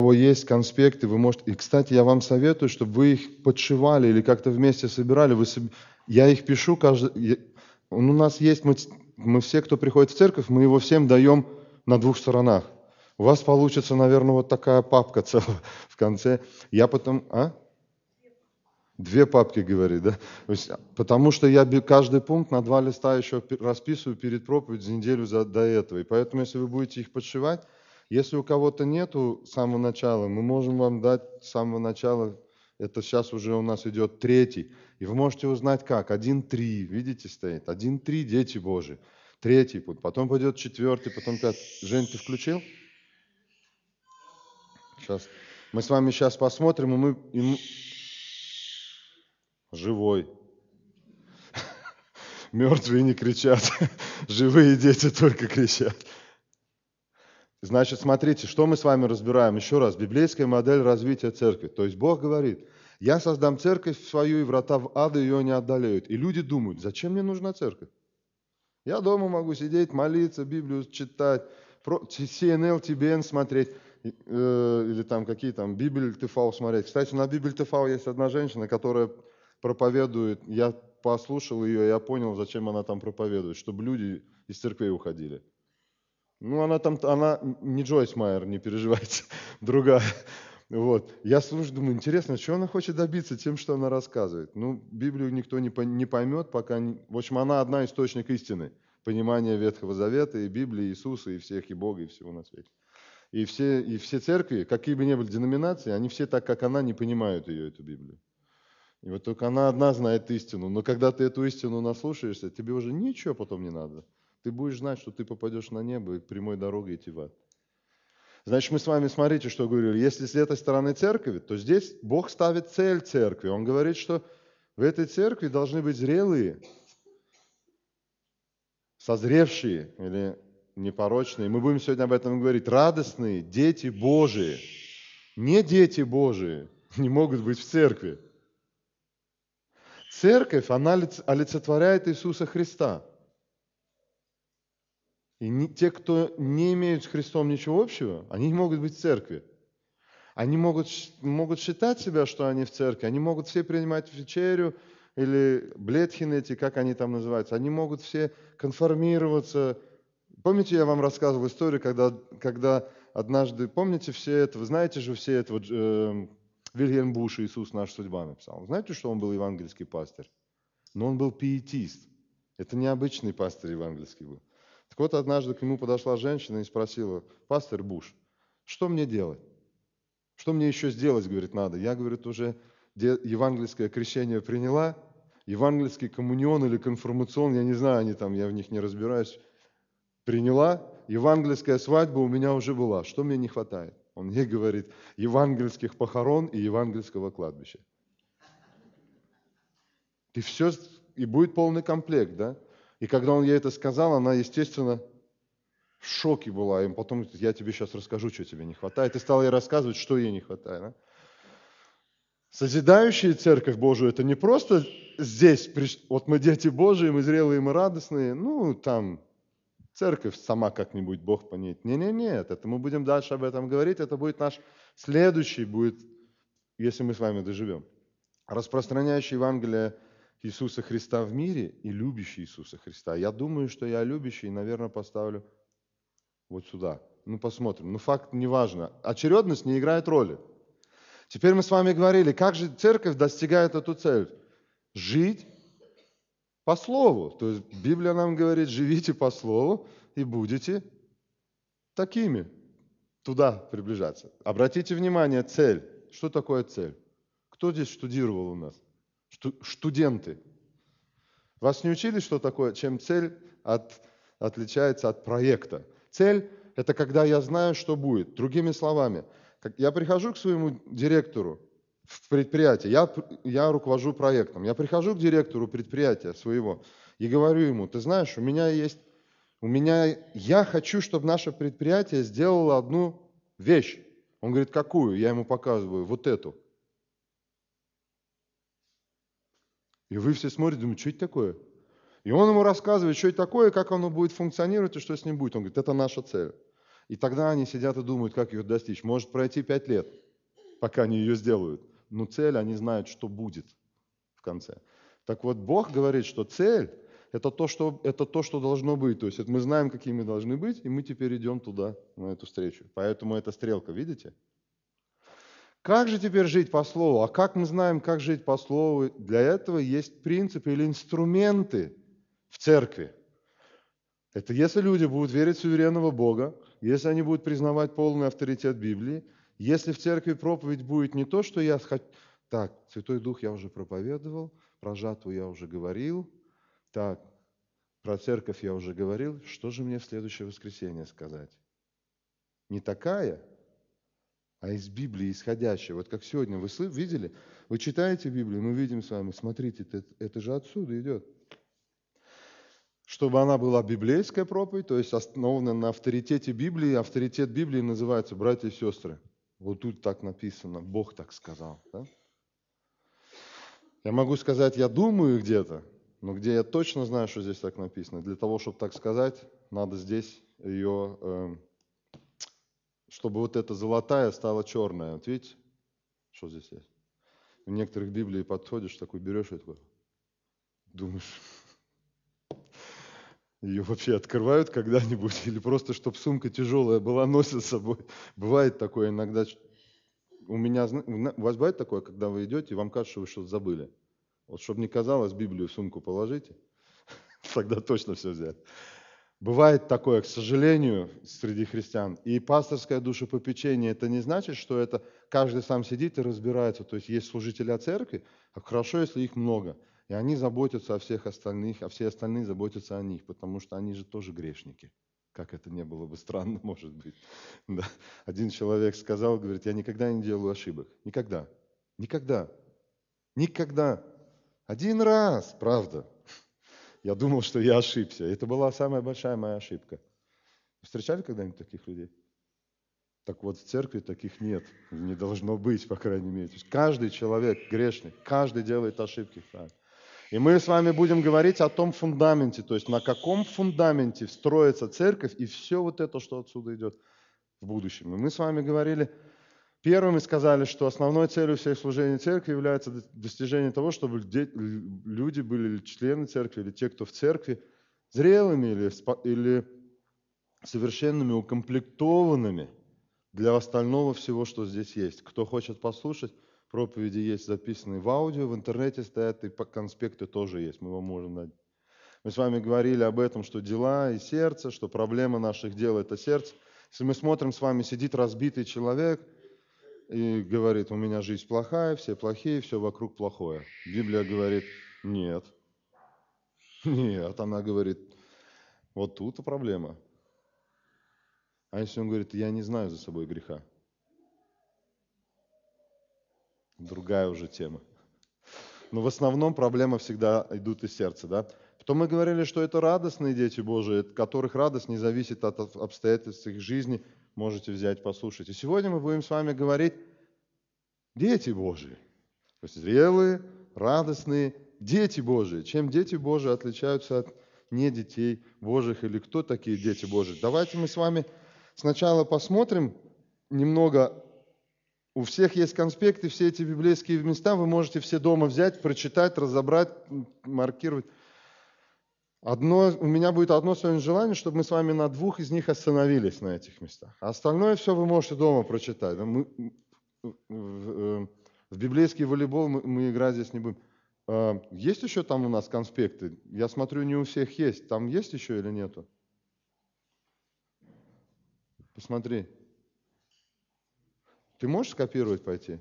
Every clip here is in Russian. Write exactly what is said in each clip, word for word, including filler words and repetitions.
кого есть конспекты, вы можете... И, кстати, я вам советую, чтобы вы их подшивали или как-то вместе собирали. Вы соб- Я их пишу каждый... я- Он у нас есть, мы, ц- мы все, кто приходит в церковь, мы его всем даем на двух сторонах. У вас получится, наверное, вот такая папка целая в конце. Я потом... А? Две папки, говорит, да? То есть, потому что я бе- каждый пункт на два листа еще пе- расписываю перед проповедью за неделю за, до этого. И поэтому, если вы будете их подшивать, если у кого-то нету с самого начала, мы можем вам дать с самого начала. Это сейчас уже у нас идет третий. И вы можете узнать как. Один, три, видите, стоит. Один, три, дети Божии. Третий пункт. Потом пойдет четвертый, потом пятый. Жень, ты включил? Сейчас. Мы с вами сейчас посмотрим, и мы... и мы- Живой. Мертвые не кричат, живые дети только кричат. Значит, смотрите, что мы с вами разбираем. Еще раз, библейская модель развития церкви. То есть Бог говорит, я создам церковь свою, и врата в ада ее не одолеют. И люди думают, зачем мне нужна церковь? Я дома могу сидеть, молиться, Библию читать, си эн эл, ти би эн смотреть, э, или там какие там, Библию ТВ смотреть. Кстати, на Библию ТВ есть одна женщина, которая проповедует, я послушал ее, я понял, зачем она там проповедует, чтобы люди из церквей уходили. Ну, она там, она не Джойс Майер, не переживайте, другая. Вот. Я слушаю, думаю, интересно, что она хочет добиться тем, что она рассказывает. Ну, Библию никто не, по- не поймет, пока... Не... В общем, она одна источник истины. Понимание Ветхого Завета и Библии, Иисуса, и всех, и Бога, и всего на свете. И все, и все церкви, какие бы ни были деноминации, они все так, как она, не понимают ее, эту Библию. И вот только она одна знает истину. Но когда ты эту истину наслушаешься, тебе уже ничего потом не надо. Ты будешь знать, что ты попадешь на небо и прямой дорогой идти в ад. Значит, мы с вами, смотрите, что говорили. Если с этой стороны церкви, то здесь Бог ставит цель церкви. Он говорит, что в этой церкви должны быть зрелые, созревшие или непорочные. Мы будем сегодня об этом говорить. Радостные дети Божии. Не дети Божии не могут быть в церкви. Церковь, она олицетворяет Иисуса Христа. И не, те, кто не имеют с Христом ничего общего, они не могут быть в церкви. Они могут, могут считать себя, что они в церкви, они могут все принимать вечерю или блетхин эти, как они там называются, они могут все конформироваться. Помните, я вам рассказывал историю, когда, когда однажды, помните все это, вы знаете же все это, вот, э, Вильгельм Буш «Иисус, наша судьба» написал. Знаете, что он был евангельский пастырь? Но он был пиетист. Это необычный пастырь евангельский был. Так вот, однажды к нему подошла женщина и спросила, пастырь Буш, что мне делать? Что мне еще сделать, говорит, надо? Я, говорит, уже евангельское крещение приняла, евангельский коммунион или конформацион, я не знаю, они там, я в них не разбираюсь, приняла, евангельская свадьба у меня уже была. Что мне не хватает? Он мне говорит, евангельских похорон и евангельского кладбища. И все, и будет полный комплект, да? И когда он ей это сказал, она, естественно, в шоке была. И потом, я тебе сейчас расскажу, что тебе не хватает. И стал ей рассказывать, что ей не хватает. Да? Созидающая церковь Божию, это не просто здесь, вот мы дети Божии, мы зрелые, мы радостные, ну, там, церковь сама как-нибудь, Бог по ней. Не-не-нет, это мы будем дальше об этом говорить, это будет наш следующий, будет, если мы с вами доживем. Распространяющий Евангелие Иисуса Христа в мире и любящий Иисуса Христа. Я думаю, что я любящий, наверное, поставлю вот сюда. Ну, посмотрим. Ну, факт не важно. Очередность не играет роли. Теперь мы с вами говорили, как же церковь достигает эту цель? Жить по слову. То есть Библия нам говорит, живите по слову и будете такими. Туда приближаться. Обратите внимание, цель. Что такое цель? Кто здесь штудировал у нас? Шту- студенты. Вас не учили, что такое, чем цель от, отличается от проекта? Цель – это когда я знаю, что будет. Другими словами, я прихожу к своему директору в предприятие, я, я руковожу проектом, я прихожу к директору предприятия своего и говорю ему, ты знаешь, у меня есть, у меня, я хочу, чтобы наше предприятие сделало одну вещь. Он говорит, какую? Я ему показываю, вот эту. И вы все смотрите, думаете, что это такое? И он ему рассказывает, что это такое, как оно будет функционировать и что с ним будет. Он говорит, это наша цель. И тогда они сидят и думают, как ее достичь. Может пройти пять лет, пока они ее сделают. Но цель, они знают, что будет в конце. Так вот, Бог говорит, что цель – это то, что, это то, что должно быть. То есть это мы знаем, какими мы должны быть, и мы теперь идем туда, на эту встречу. Поэтому эта стрелка, видите? Как же теперь жить по Слову? А как мы знаем, как жить по Слову? Для этого есть принципы или инструменты в церкви. Это если люди будут верить в суверенного Бога, если они будут признавать полный авторитет Библии, если в церкви проповедь будет не то, что я хочу... Так, Святой Дух я уже проповедовал, про жатву я уже говорил, так, про церковь я уже говорил, что же мне в следующее воскресенье сказать? Не такая, а из Библии исходящая. Вот как сегодня вы видели, вы читаете Библию, мы видим с вами, смотрите, это, это же отсюда идет. Чтобы она была библейская проповедь, то есть основана на авторитете Библии. Авторитет Библии называется «Братья и сестры». Вот тут так написано, Бог так сказал. Да? Я могу сказать, я думаю где-то, но где я точно знаю, что здесь так написано. Для того, чтобы так сказать, надо здесь ее... Э, чтобы вот эта золотая стала черная. Вот видите, что здесь есть? В некоторых Библии подходишь, такой берешь и такой, думаешь, ее вообще открывают когда-нибудь, или просто, чтобы сумка тяжелая была, носят с собой. Бывает такое иногда. У меня, у вас бывает такое, когда вы идете, и вам кажется, что вы что-то забыли. Вот чтобы не казалось, Библию в сумку положите, тогда точно все взять. Бывает такое, к сожалению, среди христиан. И пасторское душепопечение, это не значит, что это каждый сам сидит и разбирается. То есть есть служители церкви, а хорошо, если их много. И они заботятся о всех остальных, а все остальные заботятся о них, потому что они же тоже грешники. Как это не было бы странно, может быть. Да. Один человек сказал, говорит, я никогда не делаю ошибок. Никогда. Никогда. Никогда. Один раз, правда. Я думал, что я ошибся. Это была самая большая моя ошибка. Встречали когда-нибудь таких людей? Так вот, в церкви таких нет. Не должно быть, по крайней мере. То есть каждый человек грешный, каждый делает ошибки. И мы с вами будем говорить о том фундаменте, то есть на каком фундаменте строится церковь и все вот это, что отсюда идет в будущем. И мы с вами говорили, первыми сказали, что основной целью всех служений церкви является достижение того, чтобы люди были члены церкви, или те, кто в церкви, зрелыми или, или совершенными, укомплектованными для остального всего, что здесь есть. Кто хочет послушать, проповеди есть записанные в аудио, в интернете стоят, и конспекты тоже есть, мы вам можем дать. Мы с вами говорили об этом, что дела и сердце, что проблема наших дел – это сердце. Если мы смотрим с вами, сидит разбитый человек и говорит, у меня жизнь плохая, все плохие, все вокруг плохое. Библия говорит, нет. Нет, она говорит, вот тут-то проблема. А если он говорит, я не знаю за собой греха? Другая уже тема. Но в основном проблемы всегда идут из сердца, да? Потом мы говорили, что это радостные дети Божии, от которых радость не зависит от обстоятельств их жизни. Можете взять, послушать. И сегодня мы будем с вами говорить дети Божии. То есть зрелые, радостные дети Божии. Чем дети Божии отличаются от не детей Божьих или кто такие дети Божии? Давайте мы с вами сначала посмотрим немного. У всех есть конспекты, все эти библейские места вы можете все дома взять, прочитать, разобрать, маркировать. Одно, у меня будет одно свое желание, чтобы мы с вами на двух из них остановились на этих местах. А остальное все вы можете дома прочитать. Мы, в, в библейский волейбол мы, мы играть здесь не будем. Есть еще там у нас конспекты? Я смотрю, не у всех есть. Там есть еще или нету? Посмотри. Ты можешь скопировать пойти?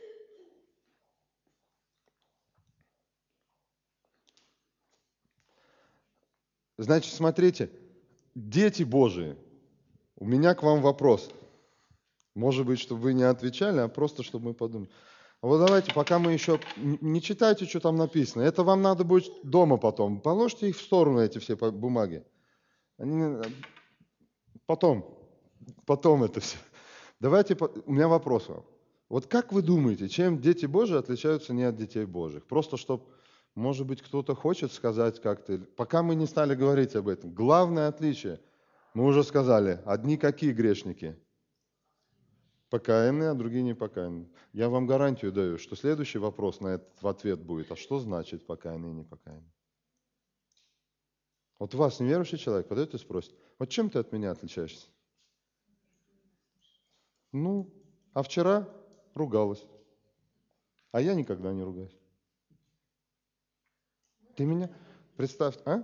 Значит, смотрите, дети Божии, у меня к вам вопрос. Может быть, чтобы вы не отвечали, а просто, чтобы мы подумали. А вот давайте, пока мы еще... Не читайте, что там написано. Это вам надо будет дома потом. Положите их в сторону, эти все бумаги. Они... Потом. Потом это все. Давайте, у меня вопрос вам. Вот как вы думаете, чем дети Божии отличаются не от детей Божьих? Просто, чтобы, может быть, кто-то хочет сказать как-то. Пока мы не стали говорить об этом. Главное отличие Мы уже сказали, одни какие грешники? Покаянные, а другие непокаянные. Я вам гарантию даю, что следующий вопрос на этот в ответ будет, а что значит покаянный и непокаянный? Вот вас неверующий человек подойдет и спросит, вот чем ты от меня отличаешься? Ну, а вчера ругалась, а я никогда не ругаюсь. Ты меня, представь, а?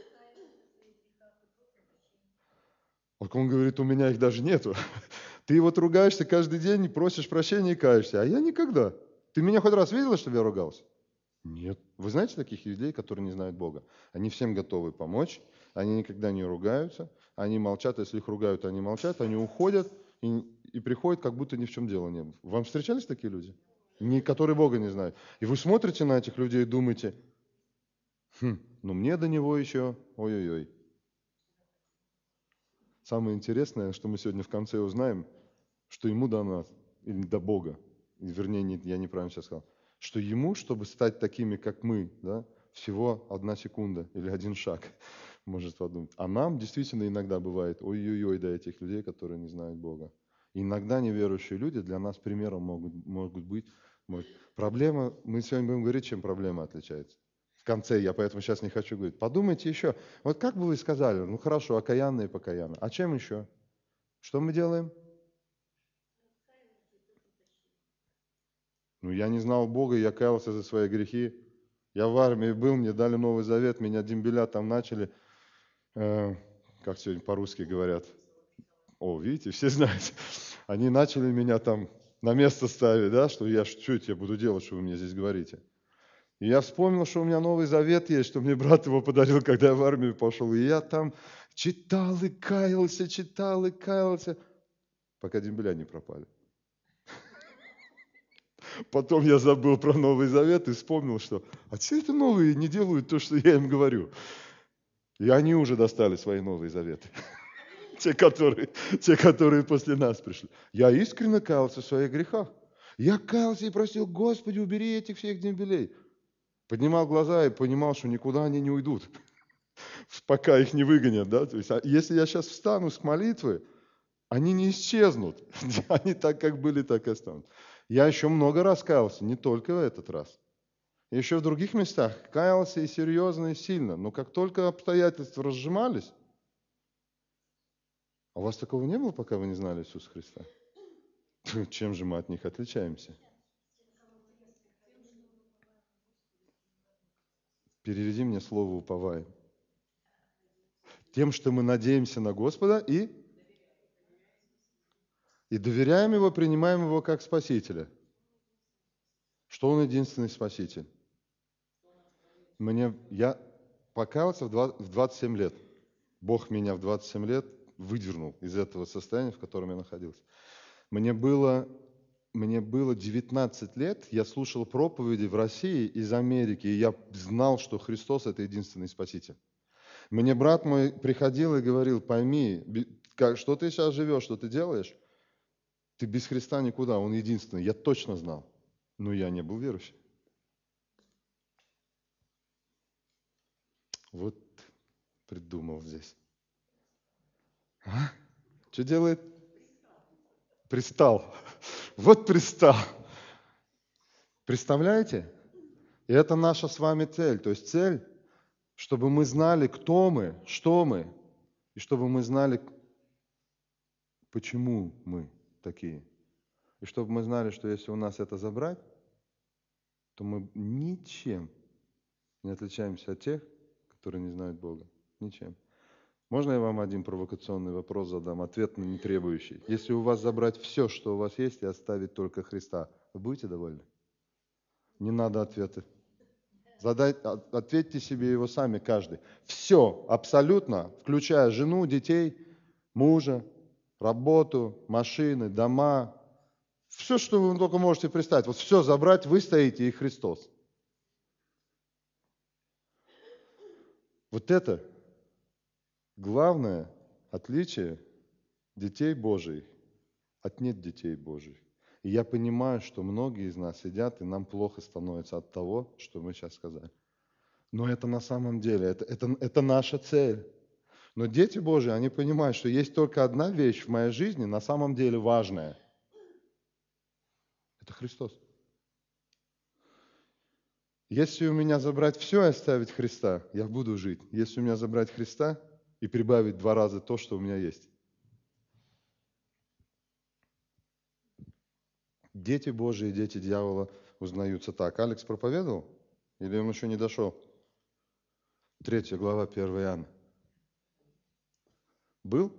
Вот он говорит, у меня их даже нету. Ты вот ругаешься каждый день, просишь прощения и каешься, а я никогда. Ты меня хоть раз видела, чтобы я ругался? Нет. Вы знаете таких людей, которые не знают Бога? Они всем готовы помочь, они никогда не ругаются, они молчат, если их ругают, они молчат, они уходят и, и приходят, как будто ни в чем дела не было. Вам встречались такие люди? Не, которые Бога не знают. И вы смотрите на этих людей и думаете, хм, ну мне до него еще, ой-ой-ой. Самое интересное, что мы сегодня в конце узнаем, что ему до нас, или до Бога, вернее, не, я неправильно сейчас сказал, что ему, чтобы стать такими, как мы, да, всего одна секунда или один шаг, может подумать. А нам действительно иногда бывает, ой-ой-ой, до этих людей, которые не знают Бога. Иногда неверующие люди для нас примером могут, могут быть. Может. Проблема, мы сегодня будем говорить, чем проблема отличается. В конце, я поэтому сейчас не хочу говорить. Подумайте еще, вот как бы вы сказали, ну хорошо, окаянные и покаянные. А чем еще? Что мы делаем? Ну, я не знал Бога, я каялся за свои грехи. Я в армии был, мне дали Новый Завет, меня дембеля там начали, э, как сегодня по-русски говорят. О, видите, все знают. Они начали меня там на место ставить, да, что я, что это я буду делать, что вы мне здесь говорите. И я вспомнил, что у меня Новый Завет есть, что мне брат его подарил, когда я в армию пошел. И я там читал и каялся, читал и каялся, пока дембеля не пропали. Потом я забыл про Новый Завет и вспомнил, что а все это новые не делают то, что я им говорю. И они уже достали свои Новые Заветы. Те, которые, те, которые после нас пришли. Я искренне каялся в своих грехах. Я каялся и просил, Господи, убери этих всех дембелей. Поднимал глаза и понимал, что никуда они не уйдут, пока их не выгонят. Да? То есть, если я сейчас встану с молитвы, они не исчезнут. Они так, как были, так и останутся. Я еще много раз каялся, не только в этот раз. Еще в других местах каялся и серьезно, и сильно. Но как только обстоятельства разжимались, а у вас такого не было, пока вы не знали Иисуса Христа? Чем же мы от них отличаемся? Переведи мне слово «уповаем». Тем, что мы надеемся на Господа и, и доверяем Его, принимаем Его как Спасителя. Что Он единственный Спаситель. Мне, я покаялся в двадцать семь лет. Бог меня в двадцать семь лет выдернул из этого состояния, в котором я находился. Мне было, мне было девятнадцать лет, я слушал проповеди в России из Америки, и я знал, что Христос – это единственный Спаситель. Мне брат мой приходил и говорил, пойми, как, что ты сейчас живешь, что ты делаешь, ты без Христа никуда, Он единственный. Я точно знал, но я не был верующим. Вот придумал здесь. А? Что делает? Пристал. Вот пристал. Представляете? И это наша с вами цель. То есть цель, чтобы мы знали, кто мы, что мы, и чтобы мы знали, почему мы такие. И чтобы мы знали, что если у нас это забрать, то мы ничем не отличаемся от тех, которые не знают Бога. Ничем. Можно я вам один провокационный вопрос задам, ответ не требующий? Если у вас забрать все, что у вас есть, и оставить только Христа, вы будете довольны? Не надо ответы. Задай, ответьте себе его сами каждый. Все, абсолютно, включая жену, детей, мужа, работу, машины, дома, все, что вы только можете представить. Вот все забрать, вы стоите и Христос. Вот это главное отличие детей Божьих от нет детей Божьих. И я понимаю, что многие из нас сидят, и нам плохо становится от того, что мы сейчас сказали. Но это на самом деле, это, это, это наша цель. Но дети Божии, они понимают, что есть только одна вещь в моей жизни на самом деле важная. Это Христос. Если у меня забрать все и оставить Христа, я буду жить. Если у меня забрать Христа и прибавить два раза то, что у меня есть. Дети Божии и дети дьявола узнаются так. Алекс проповедовал? Или он еще не дошел? Третья глава, первого Иоанна. Был?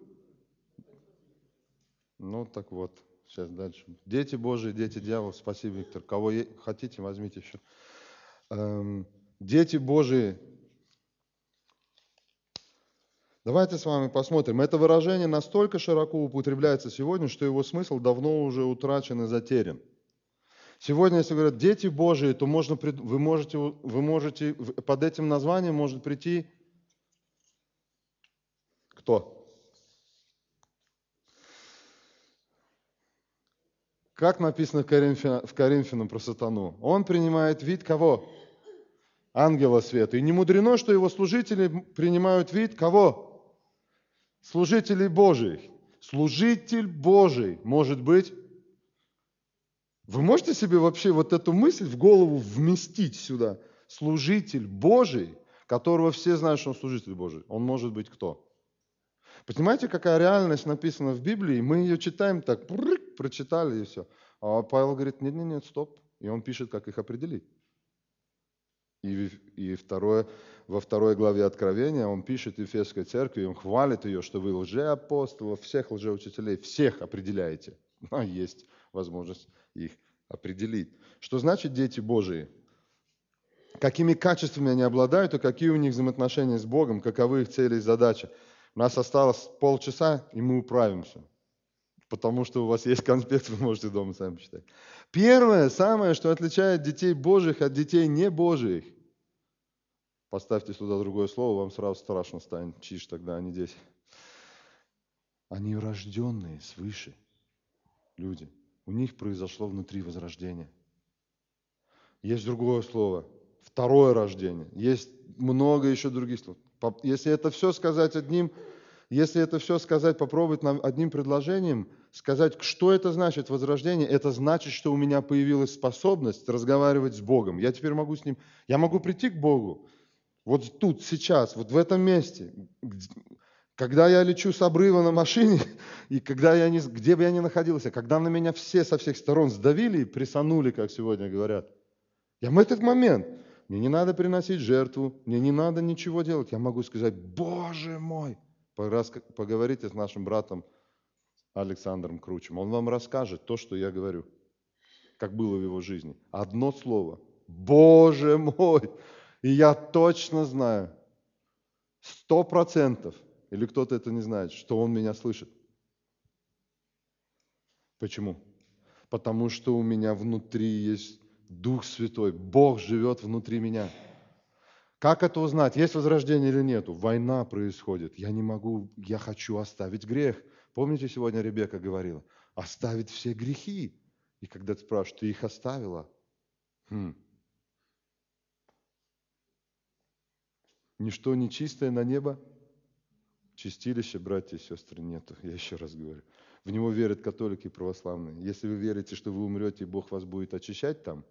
Ну, так вот, сейчас дальше. Дети Божии, дети дьявола. Спасибо, Виктор. Кого хотите, возьмите еще. Эм, дети Божии. Давайте с вами посмотрим. Это выражение настолько широко употребляется сегодня, что его смысл давно уже утрачен и затерян. Сегодня, если говорят «дети Божии», то можно, вы, можете, вы можете, под этим названием может прийти кто? Как написано в Коринфянам, в Коринфянам про сатану? Он принимает вид кого? Ангела света. И не мудрено, что его служители принимают вид кого? Служителей Божьих. Служитель Божий может быть. Вы можете себе вообще вот эту мысль в голову вместить сюда? Служитель Божий, которого все знают, что он служитель Божий. Он может быть кто? Понимаете, какая реальность написана в Библии? Мы ее читаем так, прочитали и все. А Павел говорит, нет, нет, нет, стоп. И он пишет, как их определить. И, и второе, во второй главе Откровения он пишет Ефесской церкви, он хвалит ее, что вы лжеапостолов, всех лжеучителей, всех определяете. Но есть возможность их определить. Что значит дети Божии? Какими качествами они обладают и какие у них взаимоотношения с Богом, каковы их цели и задачи. У нас осталось полчаса, и мы управимся. Потому что у вас есть конспект, вы можете дома сами почитать. Первое, самое, что отличает детей Божьих от детей не Божьих. Поставьте сюда другое слово, вам сразу страшно станет. Чиж тогда, они здесь. Они рожденные свыше люди. У них произошло внутри возрождение. Есть другое слово. Второе рождение. Есть много еще других слов. Если это все сказать одним, если это все сказать, попробовать нам одним предложением, сказать, что это значит возрождение, это значит, что у меня появилась способность разговаривать с Богом. Я теперь могу с Ним, я могу прийти к Богу, вот тут, сейчас, вот в этом месте, когда я лечу с обрыва на машине, и когда я не, где бы я ни находился, когда на меня все со всех сторон сдавили и присанули, как сегодня говорят, я в этот момент, мне не надо приносить жертву, мне не надо ничего делать, я могу сказать, Боже мой, поговорите с нашим братом Александром Кручем, он вам расскажет то, что я говорю, как было в его жизни. Одно слово, Боже мой, и я точно знаю, сто процентов, или кто-то это не знает, что он меня слышит. Почему? Потому что у меня внутри есть Дух Святой, Бог живет внутри меня. Как это узнать, есть возрождение или нету? Война происходит, я не могу, я хочу оставить грех. Помните, сегодня Ребекка говорила, оставить все грехи. И когда ты спрашиваешь, ты их оставила? Хм. Ничто нечистое на небо? Чистилища, братья и сестры, нету. Я еще раз говорю. В него верят католики и православные. Если вы верите, что вы умрете, и Бог вас будет очищать там,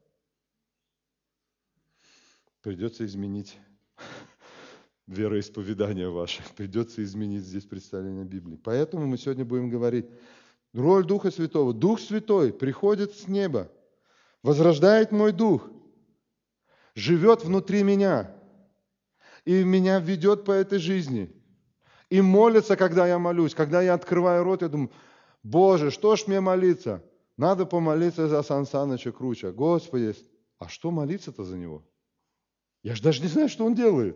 придется изменить вероисповедание ваше. Придется изменить здесь представление Библии. Поэтому мы сегодня будем говорить роль Духа Святого. Дух Святой приходит с неба, возрождает мой дух, живет внутри меня и меня ведет по этой жизни. И молится, когда я молюсь. Когда я открываю рот, я думаю, Боже, что ж мне молиться? Надо помолиться за Сан Саныча Круча. Господи, а что молиться-то за него? Я же даже не знаю, что он делает.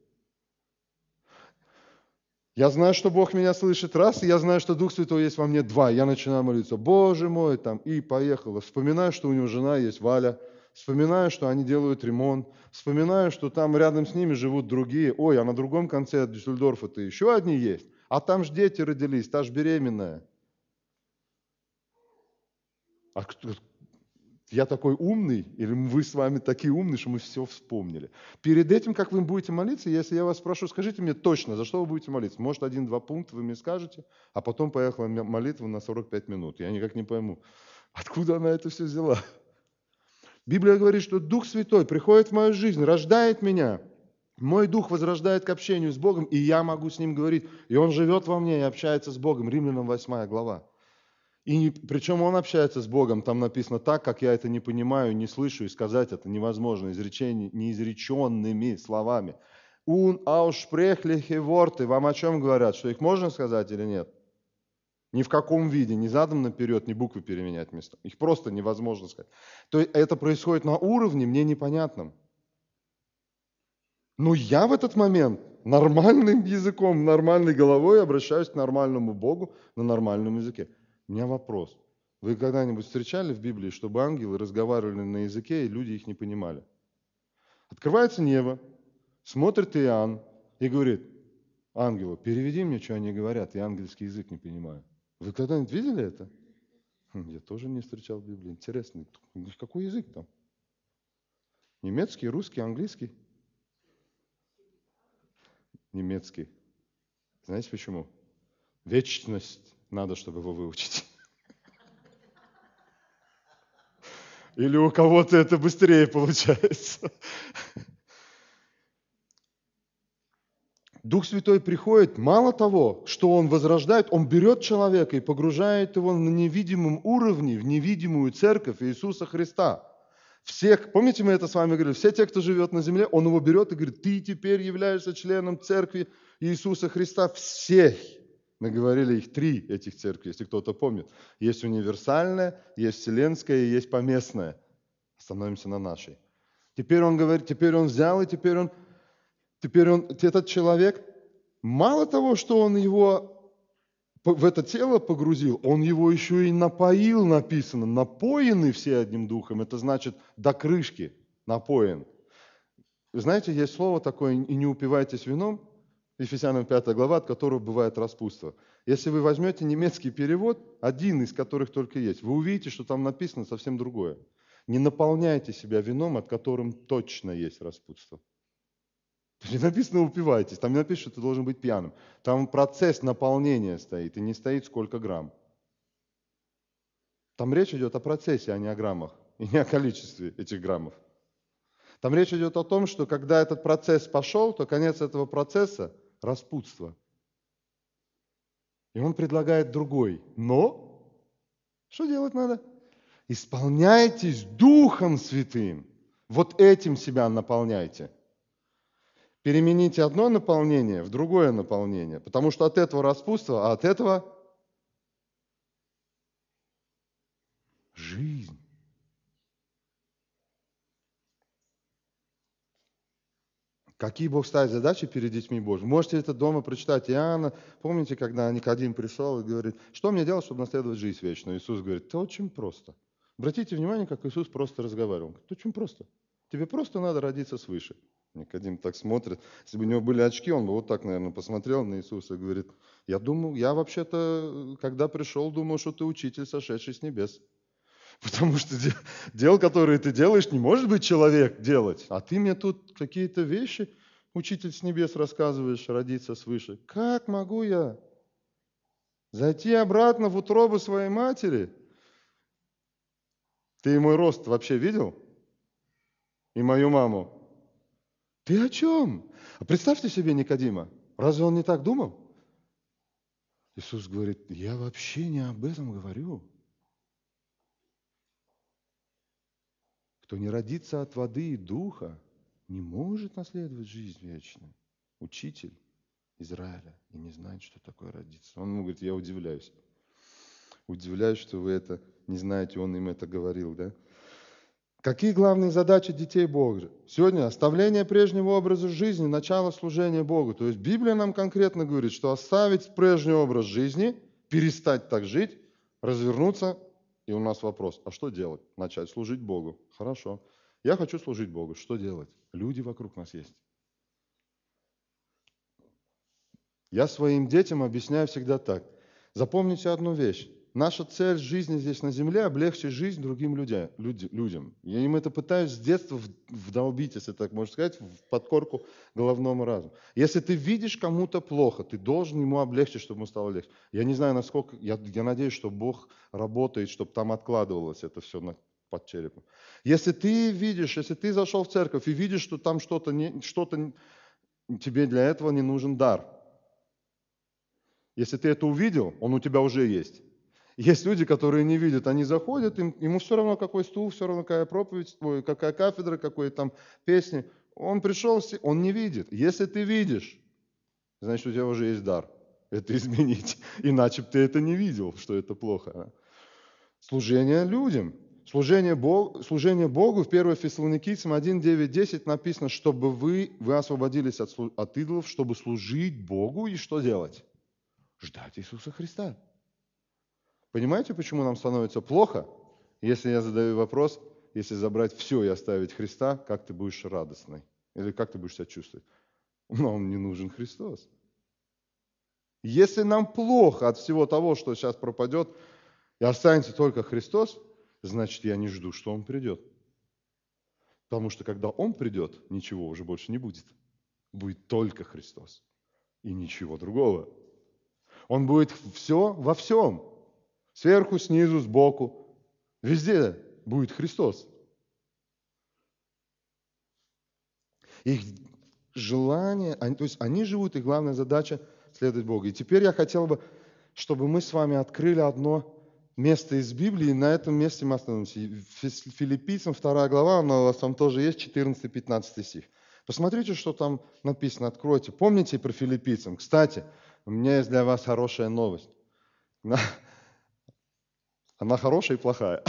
Я знаю, что Бог меня слышит раз, и я знаю, что Дух Святой есть во мне два. Я начинаю молиться, Боже мой, там, и поехала. Вспоминаю, что у него жена есть, Валя. Вспоминаю, что они делают ремонт. Вспоминаю, что там рядом с ними живут другие. Ой, а на другом конце Дюссельдорфа-то еще одни есть. А там же дети родились, та же беременная. А кто, Я такой умный, или вы с вами такие умные, что мы все вспомнили. Перед этим, как вы будете молиться, если я вас спрошу, скажите мне точно, за что вы будете молиться. Может, один-два пункта вы мне скажете, а потом поехала молитва на сорок пять минут. Я никак не пойму, откуда она это все взяла. Библия говорит, что Дух Святой приходит в мою жизнь, рождает меня. Мой дух возрождает к общению с Богом, и я могу с Ним говорить. И Он живет во мне и общается с Богом. Римлянам восьмая глава. И причем Он общается с Богом, там написано так, как я это не понимаю, не слышу, и сказать это невозможно, изречение, неизреченными словами. Un aussprechliche Worte, вам о чем говорят, что их можно сказать или нет? Ни в каком виде, ни задом наперед, ни буквы переменять место. Их просто невозможно сказать. То есть это происходит на уровне мне непонятном. Но я в этот момент нормальным языком, нормальной головой обращаюсь к нормальному Богу на нормальном языке. У меня вопрос. Вы когда-нибудь встречали в Библии, чтобы ангелы разговаривали на языке, и люди их не понимали? Открывается небо, смотрит Иоанн и говорит: ангелу, переведи мне, что они говорят, я ангельский язык не понимаю. Вы когда-нибудь видели это? Я тоже не встречал в Библии. Интересно, какой язык там? Немецкий, русский, английский? Немецкий. Знаете почему? Вечность надо, чтобы его выучить. Или у кого-то это быстрее получается. Дух Святой приходит, мало того, что Он возрождает, Он берет человека и погружает его на невидимом уровне в невидимую церковь Иисуса Христа. Всех, помните, мы это с вами говорили, все те, кто живет на земле, Он его берет и говорит: ты теперь являешься членом церкви Иисуса Христа всех. Мы говорили, их три, этих церкви, если кто-то помнит. Есть универсальная, есть вселенская и есть поместная. Остановимся на нашей. Теперь Он говорит, теперь Он взял, и теперь Он Теперь он, этот человек, мало того, что он его в это тело погрузил, он его еще и напоил, написано. Напоены все одним духом, это значит до крышки напоен. Вы знаете, есть слово такое: и не упивайтесь вином, Ефесянам пятая глава, от которого бывает распутство. Если вы возьмете немецкий перевод, один из которых только есть, вы увидите, что там написано совсем другое. Не наполняйте себя вином, от которым точно есть распутство. Не написано «упивайтесь», там не написано, что ты должен быть пьяным. Там процесс наполнения стоит, и не стоит сколько грамм. Там речь идет о процессе, а не о граммах, и не о количестве этих граммов. Там речь идет о том, что когда этот процесс пошел, то конец этого процесса – распутство. И он предлагает другой. Но что делать надо? Исполняйтесь Духом Святым. Вот этим себя наполняйте. Перемените одно наполнение в другое наполнение, потому что от этого распутства, а от этого жизнь. Какие Бог ставит задачи перед детьми Божьими? Можете это дома прочитать. Иоанна, помните, когда Никодим пришел и говорит: что мне делать, чтобы наследовать жизнь вечную? Иисус говорит: это очень просто. Обратите внимание, как Иисус просто разговаривал. Это очень просто. Тебе просто надо родиться свыше. Никодим так смотрит. Если бы у него были очки, он бы вот так, наверное, посмотрел на Иисуса и говорит: я думал, я вообще-то, когда пришел, думал, что ты учитель, сошедший с небес. Потому что дел, которые ты делаешь, не может быть человек делать. А ты мне тут какие-то вещи, учитель с небес, рассказываешь, родиться свыше. Как могу я зайти обратно в утробу своей матери? Ты мой рост вообще видел? И мою маму? Ты о чем? А представьте себе Никодима. Разве он не так думал? Иисус говорит: я вообще не об этом говорю. Кто не родится от воды и духа, не может наследовать жизнь вечную. Учитель Израиля и не знает, что такое родиться. Он ему говорит: я удивляюсь. Удивляюсь, что вы это не знаете, он им это говорил, да? Какие главные задачи детей Бога? Сегодня оставление прежнего образа жизни, начало служения Богу. То есть Библия нам конкретно говорит, что оставить прежний образ жизни, перестать так жить, развернуться, и у нас вопрос: а что делать? Начать служить Богу. Хорошо. Я хочу служить Богу. Что делать? Люди вокруг нас есть. Я своим детям объясняю всегда так. Запомните одну вещь. Наша цель жизни здесь на земле – облегчить жизнь другим людям. людям. Я им это пытаюсь с детства вдолбить, если так можно сказать, в подкорку головному разуму. Если ты видишь кому-то плохо, ты должен ему облегчить, чтобы ему стало легче. Я не знаю, насколько, я, я надеюсь, что Бог работает, чтобы там откладывалось это все на, под черепом. Если ты видишь, если ты зашел в церковь и видишь, что там что-то, не, что-то тебе для этого не нужен дар. Если ты это увидел, он у тебя уже есть. Есть люди, которые не видят, они заходят, им, ему все равно какой стул, все равно какая проповедь, ой, какая кафедра, какой там песни. Он пришел, он не видит. Если ты видишь, значит, у тебя уже есть дар это изменить. Иначе бы ты это не видел, что это плохо. Служение людям. Служение Богу, служение Богу в первое Фессалоникийцам один, девять, десять написано, чтобы вы, вы освободились от, от идолов, чтобы служить Богу и что делать? Ждать Иисуса Христа. Понимаете, почему нам становится плохо? Если я задаю вопрос, если забрать все и оставить Христа, как ты будешь радостный? Или как ты будешь себя чувствовать? Нам не нужен Христос. Если нам плохо от всего того, что сейчас пропадет, и останется только Христос, значит, я не жду, что Он придет. Потому что когда Он придет, ничего уже больше не будет. Будет только Христос и ничего другого. Он будет все во всем. Сверху, снизу, сбоку. Везде будет Христос. Их желание, то есть они живут, и главная задача следовать Богу. И теперь я хотел бы, чтобы мы с вами открыли одно место из Библии, и на этом месте мы остановимся. Филиппийцам вторая глава, она у вас там тоже есть, четырнадцатый-пятнадцатый стих. Посмотрите, что там написано, откройте. Помните про филиппийцам? Кстати, у меня есть для вас хорошая новость. Она хорошая и плохая.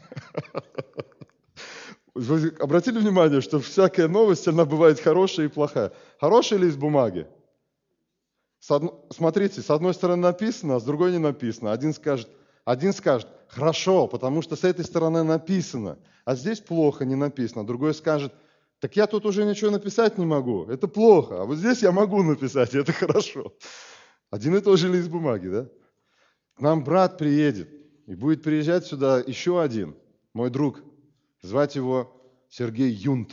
Вы обратили внимание, что всякая новость, она бывает хорошая и плохая. Хорошая ли из бумаги? Смотрите, с одной стороны написано, а с другой не написано. Один скажет, один скажет, хорошо, потому что с этой стороны написано, а здесь плохо, не написано. Другой скажет, так я тут уже ничего написать не могу, это плохо, а вот здесь я могу написать, это хорошо. Один и тот же лист бумаги, да? К нам брат приедет, и будет приезжать сюда еще один, мой друг. Звать его Сергей Юнд.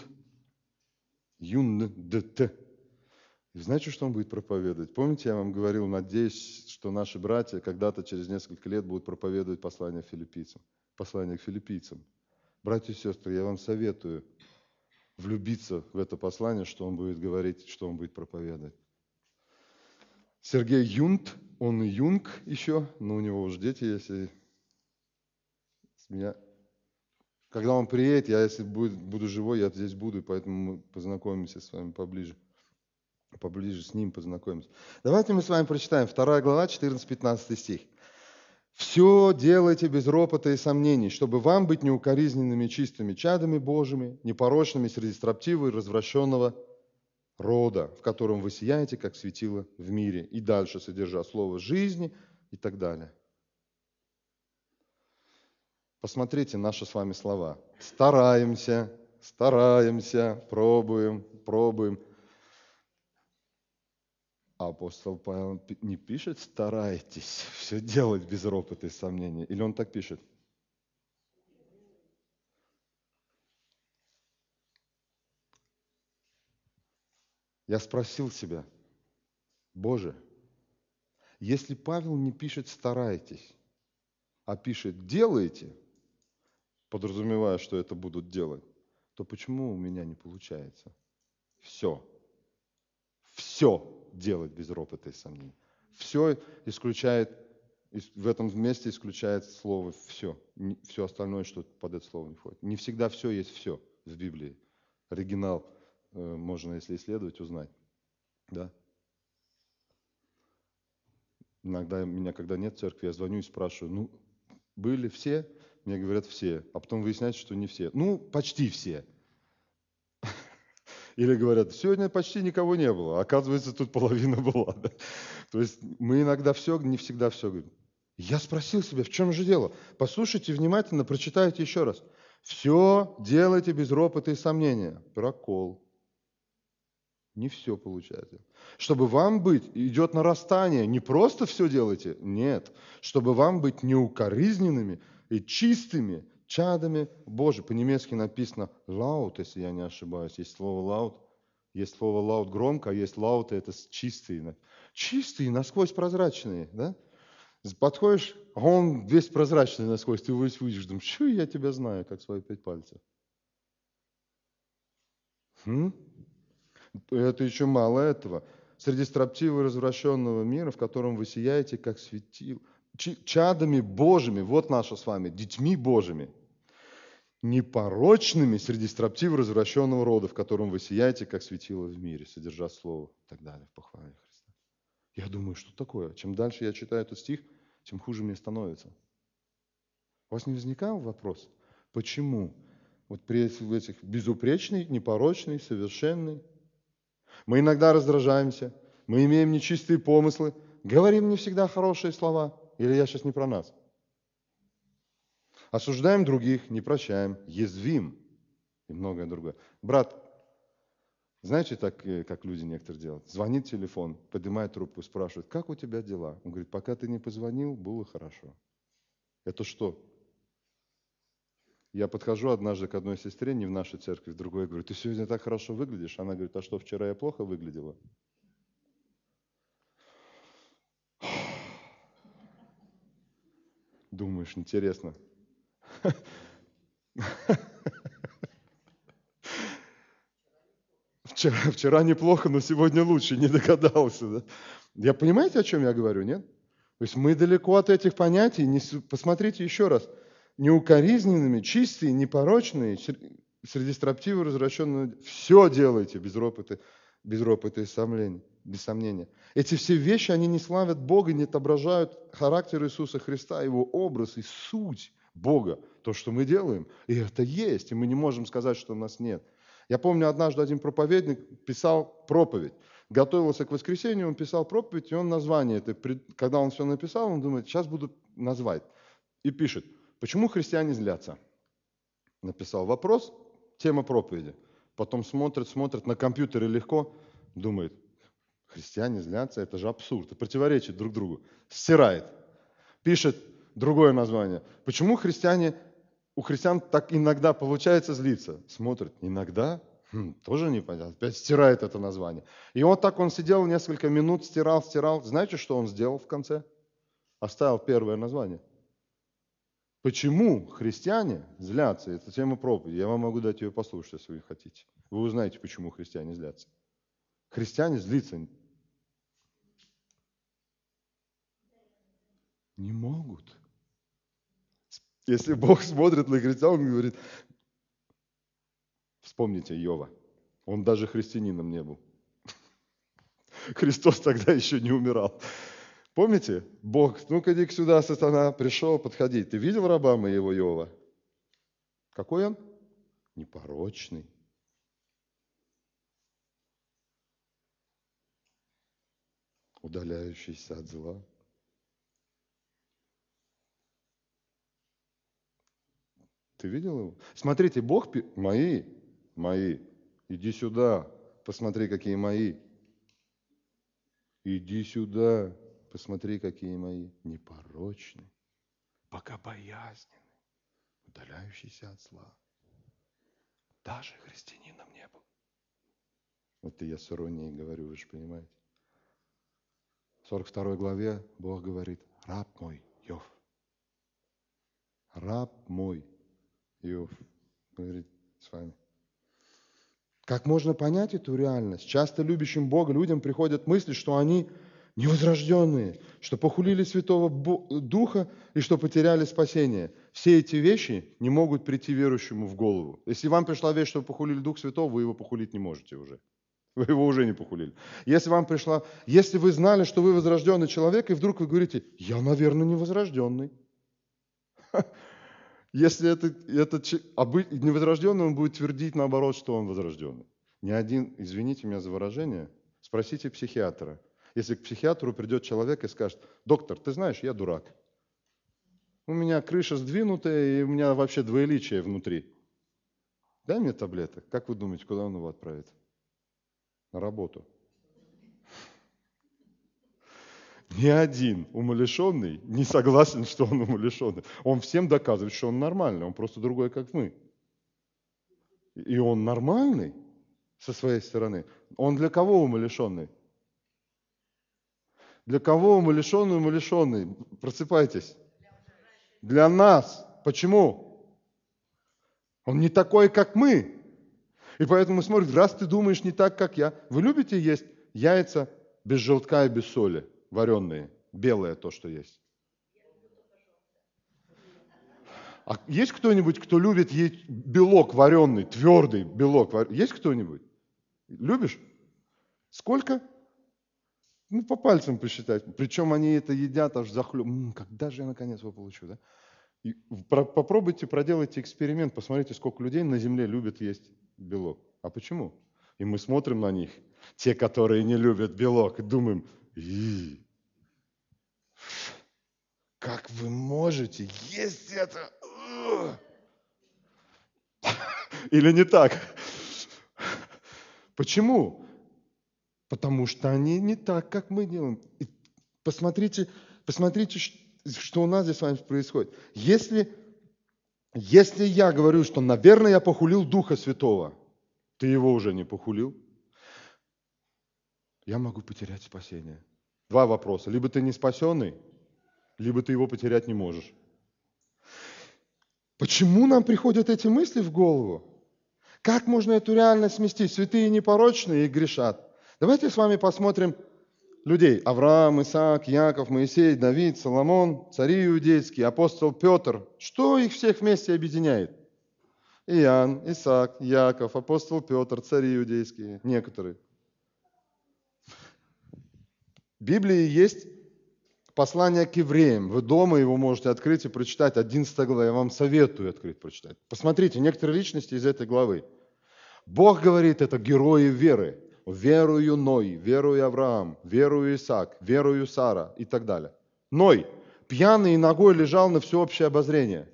Юнд. И знаете, что он будет проповедовать? Помните, я вам говорил, надеюсь, что наши братья когда-то через несколько лет будут проповедовать послание филиппийцам. Послание к филиппийцам. Братья и сестры, я вам советую влюбиться в это послание, что он будет говорить, что он будет проповедовать. Сергей Юнд, он и Юнг еще, но у него уже дети есть. И с меня... Когда он приедет, я, если будет, буду живой, я здесь буду, поэтому мы познакомимся с вами поближе. Поближе с ним познакомимся. Давайте мы с вами прочитаем вторая глава, четырнадцатый-пятнадцатый стих. «Все делайте без ропота и сомнений, чтобы вам быть неукоризненными чистыми чадами Божьими, непорочными среди строптивого и развращенного рода, в котором вы сияете, как светило в мире». И дальше, содержа слово жизни и так далее. Посмотрите наши с вами слова. Стараемся, стараемся, пробуем, пробуем. А апостол Павел не пишет «старайтесь все делать без ропота и сомнений». Или он так пишет? Я спросил себя, Боже, если Павел не пишет «старайтесь», а пишет «делайте», подразумевая, что это будут делать, то почему у меня не получается? Все. Все делать без ропота и сомнений. Все исключает, в этом месте исключает слово «все». Все остальное, что под это слово не входит. Не всегда все есть все в Библии. Оригинал можно, если исследовать, узнать. Да? Иногда меня, когда нет в церкви, я звоню и спрашиваю, ну, были все? Мне говорят, все. А потом выясняется, что не все. Ну, почти все. Или говорят, сегодня почти никого не было. Оказывается, тут половина была. Да? То есть мы иногда все, не всегда все говорим. Я спросил себя, в чем же дело? Послушайте внимательно, прочитайте еще раз. Все делайте без ропота и сомнения. Прокол. Не все получается. Чтобы вам быть, идет нарастание, не просто все делайте, нет. Чтобы вам быть неукоризненными и чистыми чадами Божьими. По-немецки написано laut, если я не ошибаюсь. Есть слово laut. Есть слово laut громко, а есть laut, это чистые. Чистые, насквозь прозрачные. Да? Подходишь, а он весь прозрачный насквозь. Ты весь увидишь, думаешь, что я тебя знаю, как свои пять пальцев. Хм? Это еще мало этого. Среди строптивого и развращенного мира, в котором вы сияете, как светил, чадами Божьими, вот наша с вами, детьми Божьими, непорочными среди строптивого и развращенного рода, в котором вы сияете, как светило в мире, содержа слово и так далее, в похвале Христа. Я думаю, что такое? Чем дальше я читаю этот стих, тем хуже мне становится. У вас не возникал вопрос, почему вот при этих безупречный, непорочный, совершенный, мы иногда раздражаемся, мы имеем нечистые помыслы, говорим не всегда хорошие слова. Или я сейчас не про нас? Осуждаем других, не прощаем, язвим и многое другое. Брат, знаете, так, как люди некоторые делают? Звонит телефон, поднимает трубку, спрашивает, как у тебя дела? Он говорит, пока ты не позвонил, было хорошо. Это что? Я подхожу однажды к одной сестре, не в нашей церкви, в другой, говорю, ты сегодня так хорошо выглядишь. Она говорит, а что, вчера я плохо выглядела? Думаешь, интересно. Вчера, вчера неплохо, но сегодня лучше, не догадался. Да? Я понимаете, о чем я говорю, нет? То есть мы далеко от этих понятий. Не, посмотрите еще раз. Неукоризненными, чистые, непорочные, среди строптивых, развращенных, все делайте без ропота, без ропота и сомнения, без сомнения. Эти все вещи, они не славят Бога, не отображают характер Иисуса Христа, Его образ и суть Бога, то, что мы делаем. И это есть, и мы не можем сказать, что у нас нет. Я помню, однажды один проповедник писал проповедь. Готовился к воскресенью, он писал проповедь, и он название, это, когда он все написал, он думает, сейчас буду назвать. И пишет, почему христиане злятся? Написал вопрос, тема проповеди. Потом смотрит, смотрит, на компьютере легко, думает, христиане злятся, это же абсурд, это противоречит друг другу. Стирает. Пишет другое название. Почему христиане, у христиан так иногда получается злиться? Смотрит, иногда? Хм, тоже непонятно. Опять стирает это название. И вот так он сидел несколько минут, стирал, стирал. Знаете, что он сделал в конце? Оставил первое название. Почему христиане злятся? Это тема проповеди. Я вам могу дать ее послушать, если вы хотите. Вы узнаете, почему христиане злятся. Христиане злиться не могут. Если Бог смотрит на христиан, он говорит, вспомните Иова. Он даже христианином не был. Христос тогда еще не умирал. Помните? Бог, ну-ка иди сюда, сатана, пришел, подходи. Ты видел раба моего Иова? Какой он? Непорочный. Удаляющийся от зла. Ты видел его? Смотрите, Бог, мои, мои, иди сюда, посмотри, какие мои. Иди сюда, посмотри, какие мои. Непорочные, богобоязненные, удаляющиеся от зла. Даже христианином не был. Вот я с иронией говорю, вы же понимаете. В сорок второй главе Бог говорит, раб мой, Иов. Раб мой, Иов, говорит с вами. Как можно понять эту реальность? Часто любящим Бога людям приходят мысли, что они невозрожденные, что похулили Святого Духа и что потеряли спасение. Все эти вещи не могут прийти верующему в голову. Если вам пришла вещь, что вы похулили Дух Святого, вы его похулить не можете уже. Вы его уже не похулили. Если вам пришла, если вы знали, что вы возрожденный человек, и вдруг вы говорите, я, наверное, не возрожденный. Если этот, этот невозрожденный, он будет твердить наоборот, что он возрожденный. Ни один, извините меня за выражение, спросите психиатра. Если к психиатру придет человек и скажет, доктор, ты знаешь, я дурак. У меня крыша сдвинутая, и у меня вообще двоеличие внутри. Дай мне таблеток. Как вы думаете, куда он его отправит? на работу. Ни один умалишенный не согласен, что он умалишенный. Он всем доказывает, что он нормальный, он просто другой, как мы. И он нормальный со своей стороны. Он для кого умалишенный? Для кого умалишенный, умалишенный? Просыпайтесь. Для нас. Почему? Он не такой, как мы. И поэтому смотрит, раз ты думаешь не так, как я. Вы любите есть яйца без желтка и без соли, вареные, белое то, что есть? А есть кто-нибудь, кто любит есть белок вареный, твердый белок? Есть кто-нибудь? Любишь? Сколько? Ну, по пальцам посчитать. Причем они это едят аж захлеб. М-м, когда же я наконец его получу, да? И про- попробуйте, проделайте эксперимент, посмотрите, сколько людей на земле любят есть белок. А почему? И мы смотрим на них, те, которые не любят белок, и думаем, «И, как вы можете есть это? Или не так? Почему? Потому что они не так, как мы делаем. И посмотрите, посмотрите, что у нас здесь с вами происходит. Если, если я говорю, что, наверное, я похулил Духа Святого, ты его уже не похулил, я могу потерять спасение. Два вопроса. Либо ты не спасенный, либо ты его потерять не можешь. Почему нам приходят эти мысли в голову? Как можно эту реальность сместить? Святые непорочные и грешат. Давайте с вами посмотрим людей. Авраам, Исаак, Яков, Моисей, Давид, Соломон, цари иудейские, апостол Петр. Что их всех вместе объединяет? Иоанн, Исаак, Яков, апостол Петр, цари иудейские, некоторые. В Библии есть послание к евреям. Вы дома его можете открыть и прочитать. одиннадцатая глава. Я вам советую открыть, прочитать. Посмотрите, некоторые личности из этой главы. Бог говорит, это герои веры. Верую Ной, верую Авраам, верую Исаак, верую Сара и так далее. Ной пьяный и ногой лежал на всеобщее обозрение.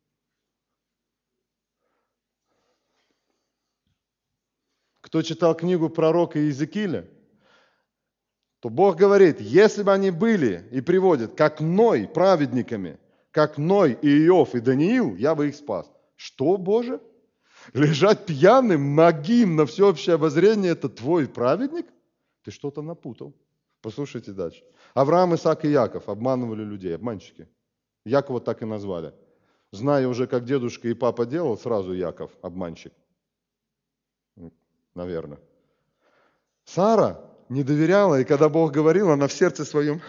Кто читал книгу пророка Иезекииля, то Бог говорит, если бы они были, и приводит, как Ной, праведниками, как Ной и Иов и Даниил, я бы их спас. Что, Боже? Лежать пьяным, нагим на всеобщее обозрение – это твой праведник? Ты что-то напутал. Послушайте дальше. Авраам, Исаак и Яков обманывали людей, обманщики. Якова так и назвали. Зная уже, как дедушка и папа делал, сразу Яков – обманщик. Наверное. Сара не доверяла, и когда Бог говорил, она в сердце своем: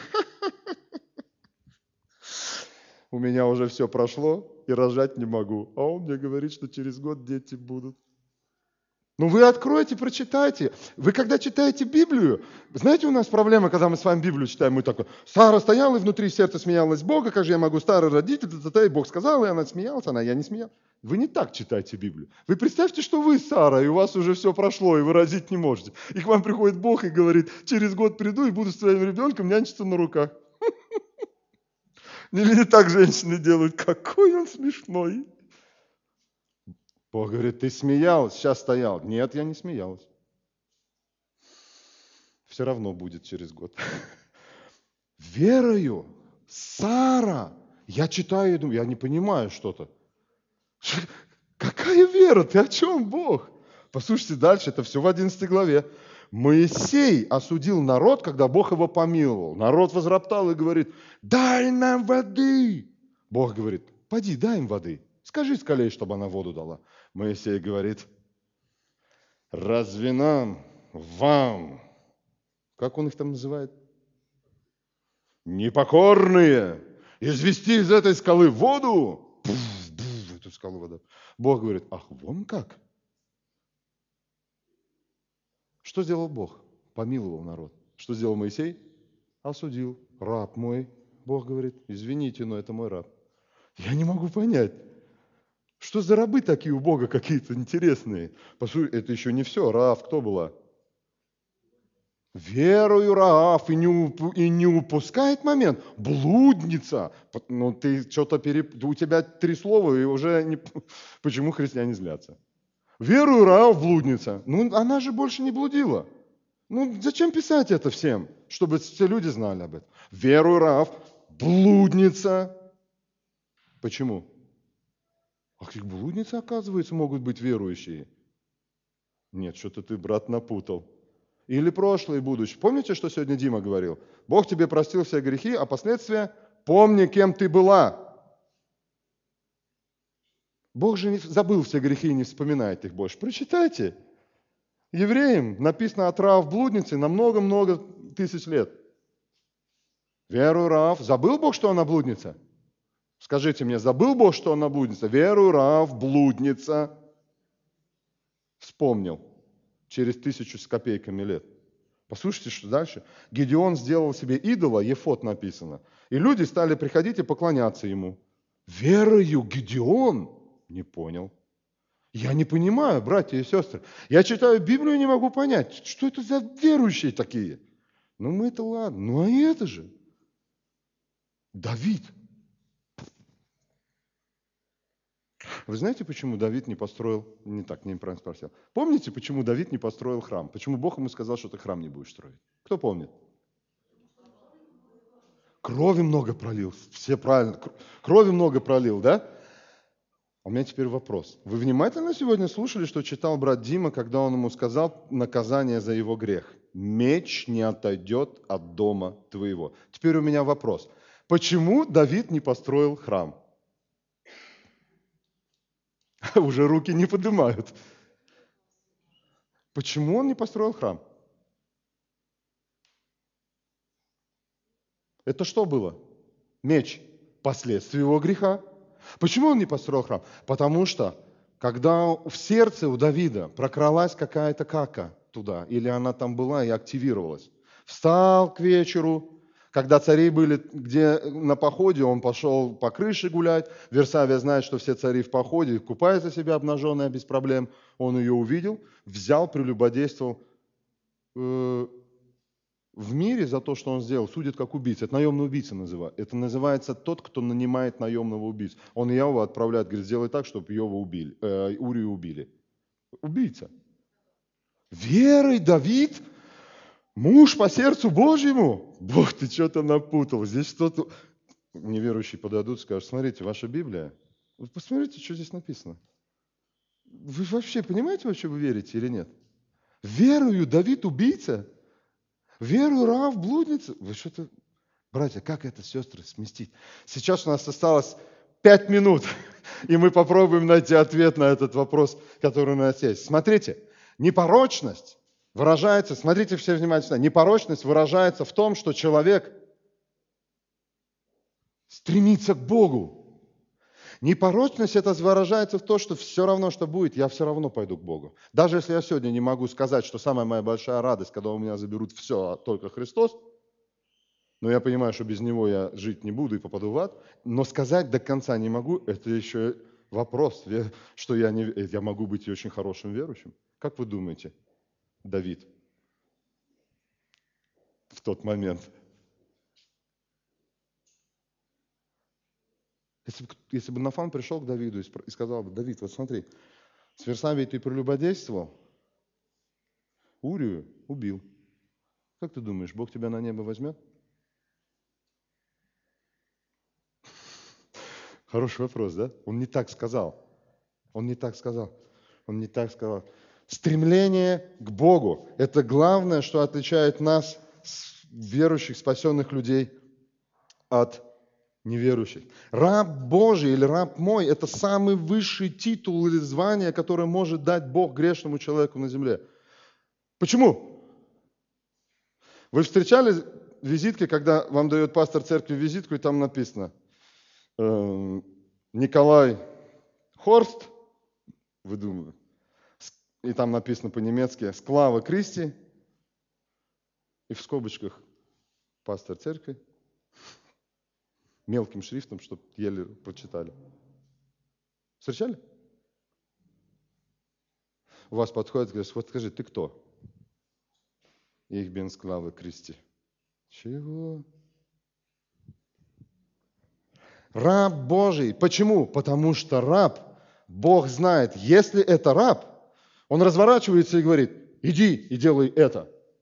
у меня уже все прошло, и рожать не могу. А он мне говорит, что через год дети будут. Ну вы откройте, прочитайте. Вы когда читаете Библию, знаете, у нас проблема, когда мы с вами Библию читаем, мы такой: Сара стояла, и внутри сердца смеялась Бога, как же я могу, старый родитель, и Бог сказал, и она смеялась, она, я не смеялась. Вы не так читаете Библию. Вы представьте, что вы Сара, и у вас уже все прошло, и вы родить не можете. И к вам приходит Бог и говорит: через год приду и буду с твоим ребенком нянчиться на руках. Или не так женщины делают? Какой он смешной. Бог говорит: ты смеялась, сейчас стоял. Нет, я не смеялась. Все равно будет через год. Верою, Сара. Я читаю и думаю, я не понимаю что-то. Какая вера? Ты о чем, Бог? Послушайте дальше, это все в одиннадцатой главе. Моисей осудил народ, когда Бог его помиловал. Народ возроптал и говорит: дай нам воды. Бог говорит: поди, дай им воды. Скажи скале, чтобы она воду дала. Моисей говорит: разве нам, вам, как он их там называет? Непокорные, извести из этой скалы воду? Пуф, пуф, эту скалу вода. Бог говорит: ах, вон как? Что сделал Бог? Помиловал народ. Что сделал Моисей? Осудил. Раб мой. Бог говорит: извините, но это мой раб. Я не могу понять. Что за рабы такие у Бога какие-то интересные? Послушайте, это еще не все. Раав кто была? Верую Раав и не, уп- и не упускает момент. Блудница. Ну ты что-то переп... У тебя три слова и уже не... Почему христиане злятся? Верую Раав блудница. Ну она же больше не блудила. Ну, зачем писать это всем, чтобы все люди знали об этом? Веруй, Раав, блудница. Почему? А как блудницы, оказывается, могут быть верующие? Нет, что-то ты, брат, напутал. Или прошлое и будущее. Помните, что сегодня Дима говорил? Бог тебе простил все грехи, а последствия помни, кем ты была. Бог же не забыл все грехи и не вспоминает их больше. Прочитайте. Евреям написано от Раав блудницы на много-много тысяч лет. Веруй, Раав. Забыл Бог, что она блудница? Скажите мне, забыл Бог, что она блудница? Веруй, Раав, блудница. Вспомнил. Через тысячу с копейками лет. Послушайте, что дальше. Гедеон сделал себе идола, ефод написано. И люди стали приходить и поклоняться ему. Верою Гедеон? Не понял. Я не понимаю, братья и сестры. Я читаю Библию и не могу понять, что это за верующие такие. Ну мы-то ладно. Ну а это же Давид. Вы знаете, почему Давид не построил, не так, неправильно спросил. Помните, почему Давид не построил храм? Почему Бог ему сказал, что ты храм не будешь строить? Кто помнит? Крови много пролил. Все правильно. Крови много пролил, да? У меня теперь вопрос. Вы внимательно сегодня слушали, что читал брат Дима, когда он ему сказал наказание за его грех? Меч не отойдет от дома твоего. Теперь у меня вопрос. Почему Давид не построил храм? Уже руки не поднимают. Почему он не построил храм? Это что было? Меч. Последствия его греха. Почему он не построил храм? Потому что, когда в сердце у Давида прокралась какая-то кака туда, или она там была и активировалась, встал к вечеру, когда цари были где на походе, он пошел по крыше гулять. Версавия знает, что все цари в походе, купаются себя обнаженная без проблем. Он ее увидел, взял, прелюбодействовал. Э, в мире за то, что он сделал, судят как убийца. Это наемный убийца называют. Это называется тот, кто нанимает наемного убийцу. Он Иова отправляет, говорит, сделай так, чтобы Иова убили, э, Урию убили. Убийца. Верой Давид... Муж по сердцу Божьему? Бог, ты что-то напутал. Здесь что-то... Неверующие подойдут и скажут, смотрите, ваша Библия. Вы посмотрите, что здесь написано. Вы вообще понимаете, во что вы верите или нет? Верую Давид убийца? Верую Раав блудница? Вы что-то... Братья, как это, сестры, сместить? Сейчас у нас осталось пять минут, и мы попробуем найти ответ на этот вопрос, который у нас есть. Смотрите, непорочность выражается, смотрите все внимательно, непорочность выражается в том, что человек стремится к Богу. Непорочность это выражается в том, что все равно, что будет, я все равно пойду к Богу. Даже если я сегодня не могу сказать, что самая моя большая радость, когда у меня заберут все, а только Христос, но я понимаю, что без Него я жить не буду и попаду в ад, но сказать до конца не могу, это еще вопрос, что я, не, я могу быть и очень хорошим верующим. Как вы думаете? Давид в тот момент. Если бы, если бы Нафан пришел к Давиду и сказал бы, Давид, вот смотри, с Версавией ты прелюбодействовал, Урию убил. Как ты думаешь, Бог тебя на небо возьмет? Хороший вопрос, да? Он не так сказал. Он не так сказал. Он не так сказал. Стремление к Богу – это главное, что отличает нас, верующих, спасенных людей, от неверующих. Раб Божий или раб мой – это самый высший титул или звание, которое может дать Бог грешному человеку на земле. Почему? Вы встречали визитки, когда вам дает пастор церкви визитку, и там написано э, Николай Хорст, вы думаете, и там написано по-немецки «Склава Кристи», и в скобочках «Пастор церкви», мелким шрифтом, чтобы еле прочитали. Встречали? У вас подходит и говорит, вот скажи, ты кто? Ich bin Склава Кристи. Чего? Раб Божий. Почему? Потому что раб, Бог знает, если это раб, он разворачивается и говорит, иди и делай это.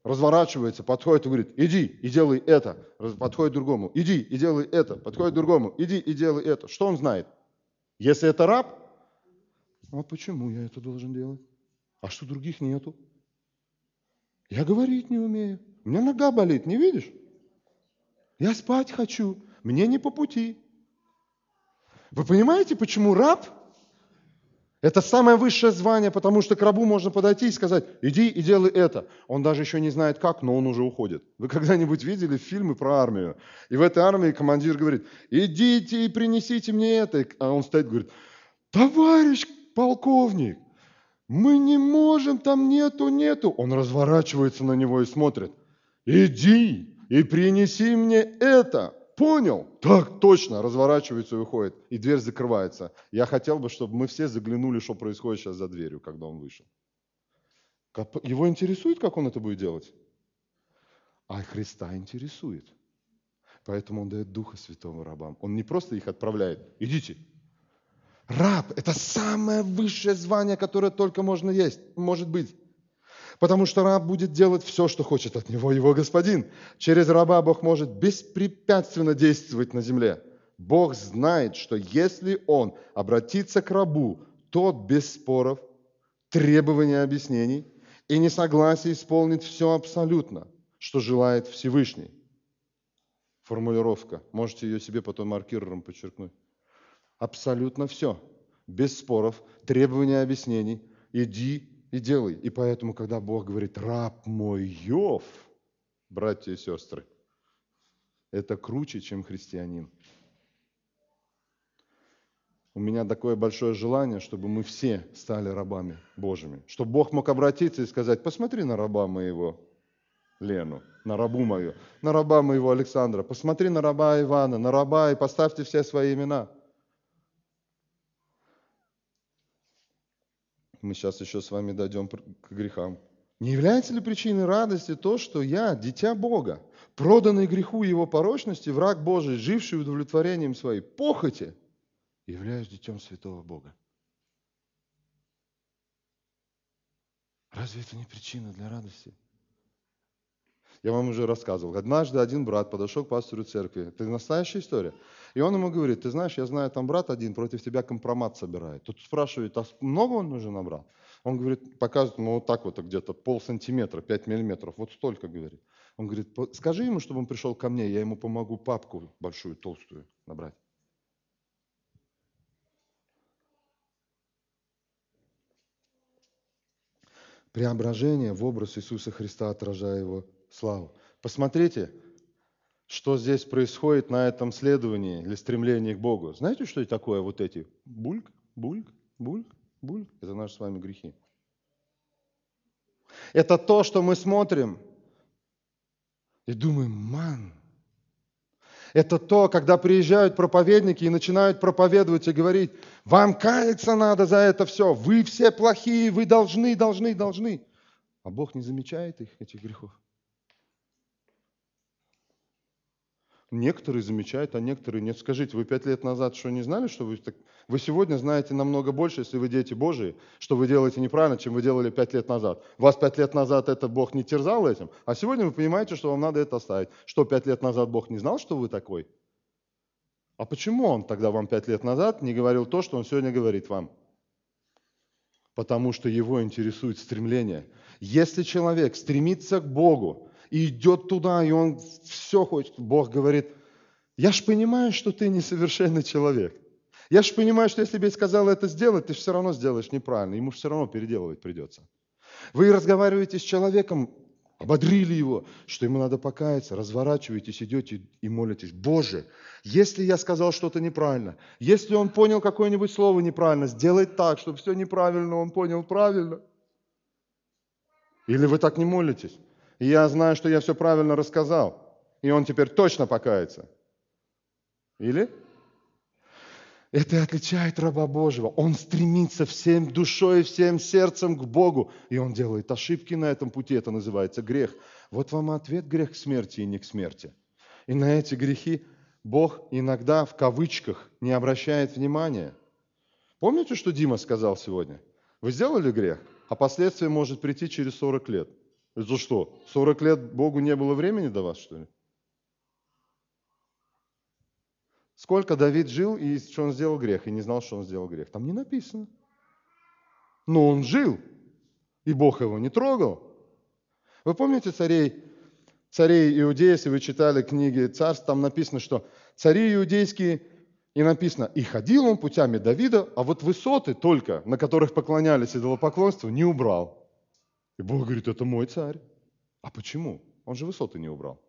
разворачивается, подходит и говорит, иди и делай это. Подходит к другому, иди и делай это. Подходит к другому, иди и делай это. Что он знает? Если это раб, а почему я это должен делать? А что других нету? Я говорить не умею. У меня нога болит, не видишь? Я спать хочу. Мне не по пути. Вы понимаете, почему раб – это самое высшее звание, потому что к рабу можно подойти и сказать, иди и делай это. Он даже еще не знает как, но он уже уходит. Вы когда-нибудь видели фильмы про армию? И в этой армии командир говорит, идите и принесите мне это. А он стоит и говорит, товарищ полковник, мы не можем, там нету, нету. Он разворачивается на него и смотрит. Иди и принеси мне это. Понял? Так точно. Разворачивается и уходит. И дверь закрывается. Я хотел бы, чтобы мы все заглянули, что происходит сейчас за дверью, когда он вышел. Его интересует, как он это будет делать? А Христа интересует. Поэтому он дает Духа Святого рабам. Он не просто их отправляет. Идите. Раб – это самое высшее звание, которое только можно есть, может быть. Потому что раб будет делать все, что хочет от него его господин. Через раба Бог может беспрепятственно действовать на земле. Бог знает, что если он обратится к рабу, тот без споров, требований, объяснений и несогласий исполнит все абсолютно, что желает Всевышний. Формулировка. Можете ее себе потом маркером подчеркнуть. Абсолютно все. Без споров, требований, объяснений. Иди и делай. И поэтому, когда Бог говорит, раб мой Йов, братья и сестры, это круче, чем христианин. У меня такое большое желание, чтобы мы все стали рабами Божьими. Чтобы Бог мог обратиться и сказать, посмотри на раба моего Лену, на рабу мою, на раба моего Александра, посмотри на раба Ивана, на раба и поставьте все свои имена. Мы сейчас еще с вами дойдем к грехам. Не является ли причиной радости то, что я, дитя Бога, проданный греху его порочности, враг Божий, живший удовлетворением своей похоти, являюсь детем святого Бога? Разве это не причина для радости? Я вам уже рассказывал. Однажды один брат подошел к пастору церкви. Это настоящая история. И он ему говорит, ты знаешь, я знаю, там брат один против тебя компромат собирает. Тут спрашивает, а много он уже набрал? Он говорит, показывает ему вот так вот, где-то полсантиметра, пять миллиметров. Вот столько, говорит. Он говорит, скажи ему, чтобы он пришел ко мне, я ему помогу папку большую, толстую набрать. Преображение в образ Иисуса Христа, отражая Его славу. Посмотрите, что здесь происходит на этом следовании или стремлении к Богу. Знаете, что это такое вот эти бульк, бульк, бульк, бульк? Это наши с вами грехи. Это то, что мы смотрим и думаем, ман. Это то, когда приезжают проповедники и начинают проповедовать и говорить, вам каяться надо за это все, вы все плохие, вы должны, должны, должны. А Бог не замечает их, этих грехов. Некоторые замечают, а некоторые нет. Скажите, вы пять лет назад что, не знали, что вы так... Вы сегодня знаете намного больше, если вы дети Божии, что вы делаете неправильно, чем вы делали пять лет назад. Вас пять лет назад это Бог не терзал этим, а сегодня вы понимаете, что вам надо это оставить. Что, пять лет назад Бог не знал, что вы такой? А почему Он тогда вам пять лет назад не говорил то, что Он сегодня говорит вам? Потому что Его интересует стремление. Если человек стремится к Богу, и идет туда, и он все хочет. Бог говорит, я ж понимаю, что ты несовершенный человек. Я ж понимаю, что если бы я сказал это сделать, ты все равно сделаешь неправильно. Ему все равно переделывать придется. Вы разговариваете с человеком, ободрили его, что ему надо покаяться, разворачиваетесь, идете и молитесь. Боже, если я сказал что-то неправильно, если он понял какое-нибудь слово неправильно, сделай так, чтобы все неправильно он понял правильно. Или вы так не молитесь? И я знаю, что я все правильно рассказал. И он теперь точно покается. Или? Это отличает раба Божьего. Он стремится всем душой, всем сердцем к Богу. И он делает ошибки на этом пути. Это называется грех. Вот вам ответ: грех к смерти и не к смерти. И на эти грехи Бог иногда в кавычках не обращает внимания. Помните, что Дима сказал сегодня? Вы сделали грех, а последствия может прийти через сорок лет. Это что, сорок лет Богу не было времени до вас, что ли? Сколько Давид жил, и что он сделал грех, и не знал, что он сделал грех? Там не написано. Но он жил, и Бог его не трогал. Вы помните царей, царей Иудеи, если вы читали книги царств, там написано, что цари иудейские, и написано, и ходил он путями Давида, а вот высоты только, на которых поклонялись идолопоклонству, не убрал. И Бог говорит, это мой царь. А почему? Он же высоты не убрал.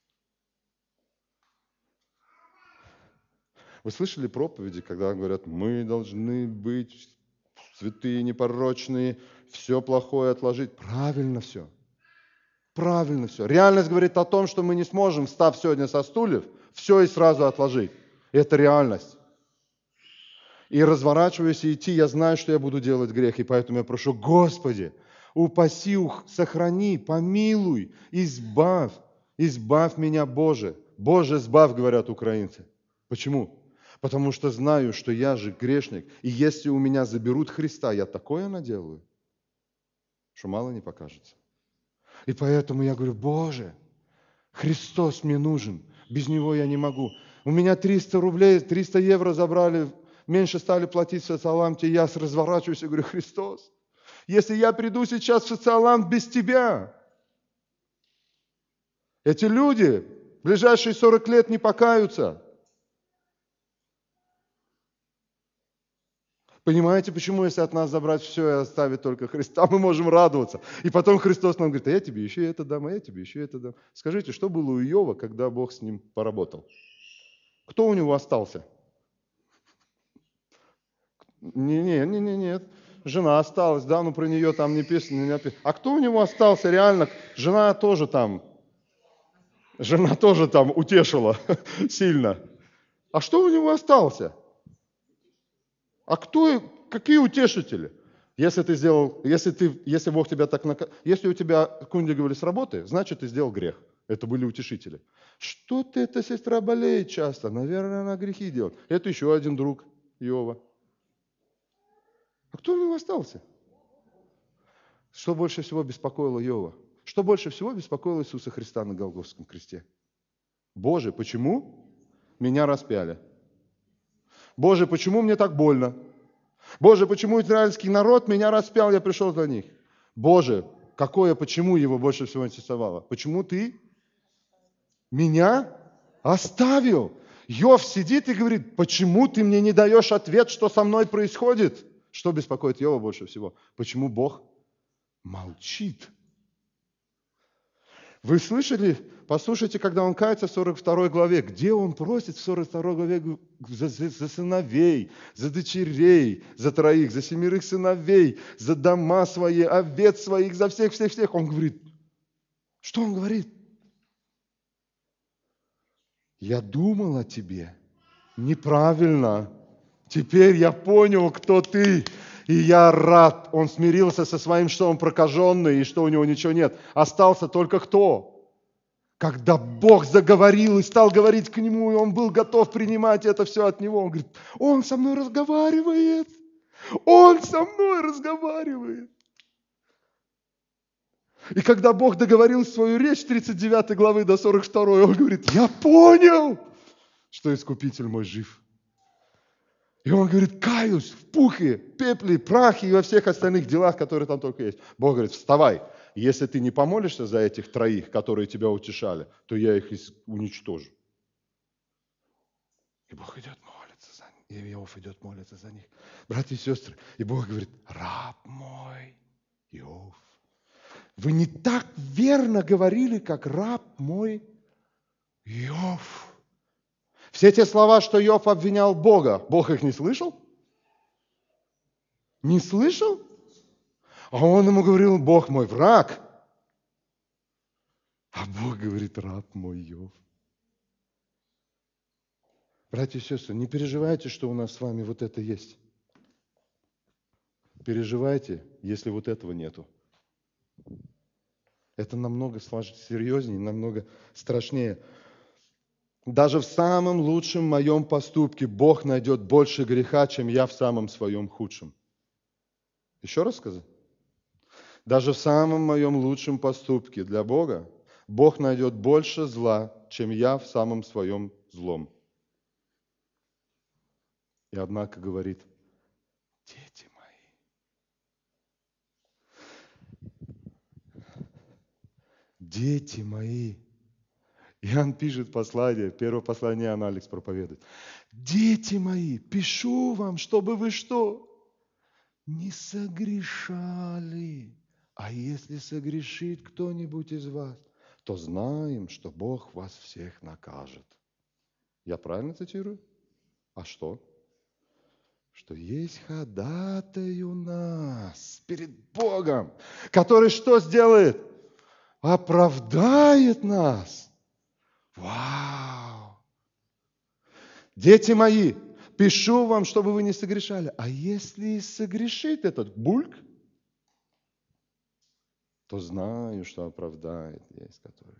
Вы слышали проповеди, когда говорят, мы должны быть святые, непорочные, все плохое отложить? Правильно все. Правильно все. Реальность говорит о том, что мы не сможем, встав сегодня со стульев, все и сразу отложить. Это реальность. И разворачиваясь и идти, я знаю, что я буду делать грех, и поэтому я прошу, Господи, упаси, сохрани, помилуй, избавь, избавь меня, Боже. Боже, избавь, говорят украинцы. Почему? Потому что знаю, что я же грешник, и если у меня заберут Христа, я такое наделаю, что мало не покажется. И поэтому я говорю, Боже, Христос мне нужен, без Него я не могу. У меня триста рублей, триста евро забрали, меньше стали платить в социаламте, я разворачиваюсь и говорю, Христос, если я приду сейчас в социаламт без Тебя, эти люди в ближайшие сорок лет не покаются. Понимаете, почему, если от нас забрать все и оставить только Христа, мы можем радоваться. И потом Христос нам говорит, а я тебе еще это дам, а я тебе еще это дам. Скажите, что было у Иова, когда Бог с ним поработал? Кто у него остался? Не, не, не, не, нет. Жена осталась, да, но про нее там не написано, не написано. А кто у него остался реально? Жена тоже там, жена тоже там утешила сильно. А что у него остался? А кто, какие утешители? Если ты сделал, если ты, если Бог тебя так наказал, если у тебя кунди говорили с работы, значит ты сделал грех. Это были утешители. Что-то эта сестра болеет часто, наверное, она грехи делает. Это еще один друг Иова. А кто у него остался? Что больше всего беспокоило Иова? Что больше всего беспокоило Иисуса Христа на Голгофском кресте? Боже, почему меня распяли? Боже, почему мне так больно? Боже, почему израильский народ меня распял, я пришел за них? Боже, какое, почему его больше всего интересовало? Почему ты меня оставил? Иов сидит и говорит, почему ты мне не даешь ответ, что со мной происходит? Что беспокоит Иова больше всего? Почему Бог молчит? Вы слышали, послушайте, когда он кается в сорок второй главе, где он просит в сорок второй главе за, за, за сыновей, за дочерей, за троих, за семерых сыновей, за дома свои, овец своих, за всех-всех-всех. Он говорит, что он говорит? Я думал о тебе неправильно. Теперь я понял, кто ты. И я рад. Он смирился со своим, что он прокаженный, и что у него ничего нет. Остался только кто? Когда Бог заговорил и стал говорить к нему, и он был готов принимать это все от него. Он говорит, он со мной разговаривает. Он со мной разговаривает. И когда Бог договорил свою речь с тридцать девятой главы до сорок второй, он говорит, я понял, что Искупитель мой жив. И он говорит, каюсь в пухе, пепле, прахе и во всех остальных делах, которые там только есть. Бог говорит, вставай. Если ты не помолишься за этих троих, которые тебя утешали, то я их уничтожу. И Бог идет молиться за них. И Иов идет молиться за них. Братья и сестры, и Бог говорит, раб мой Иов, вы не так верно говорили, как раб мой Иов. Все те слова, что Иов обвинял Бога, Бог их не слышал? Не слышал? А он ему говорил, Бог мой враг. А Бог говорит, раб мой Иов. Братья и сестры, не переживайте, что у нас с вами вот это есть. Переживайте, если вот этого нету. Это намного сложнее, серьезнее, намного страшнее. Даже в самом лучшем моем поступке Бог найдет больше греха, чем я в самом своем худшем. Еще раз сказать? Даже в самом моем лучшем поступке для Бога Бог найдет больше зла, чем я в самом своем злом. И однако говорит: дети мои, дети мои. Иоанн пишет послание, первое послание Иоанна Алекс проповедует. Дети мои, пишу вам, чтобы вы что? Не согрешали. А если согрешит кто-нибудь из вас, то знаем, что Бог вас всех накажет. Я правильно цитирую? А что? Что есть ходатай у нас перед Богом, который что сделает? Оправдает нас. Вау! Дети мои, пишу вам, чтобы вы не согрешали. А если согрешит этот бульк, то знаю, что оправдает есть который.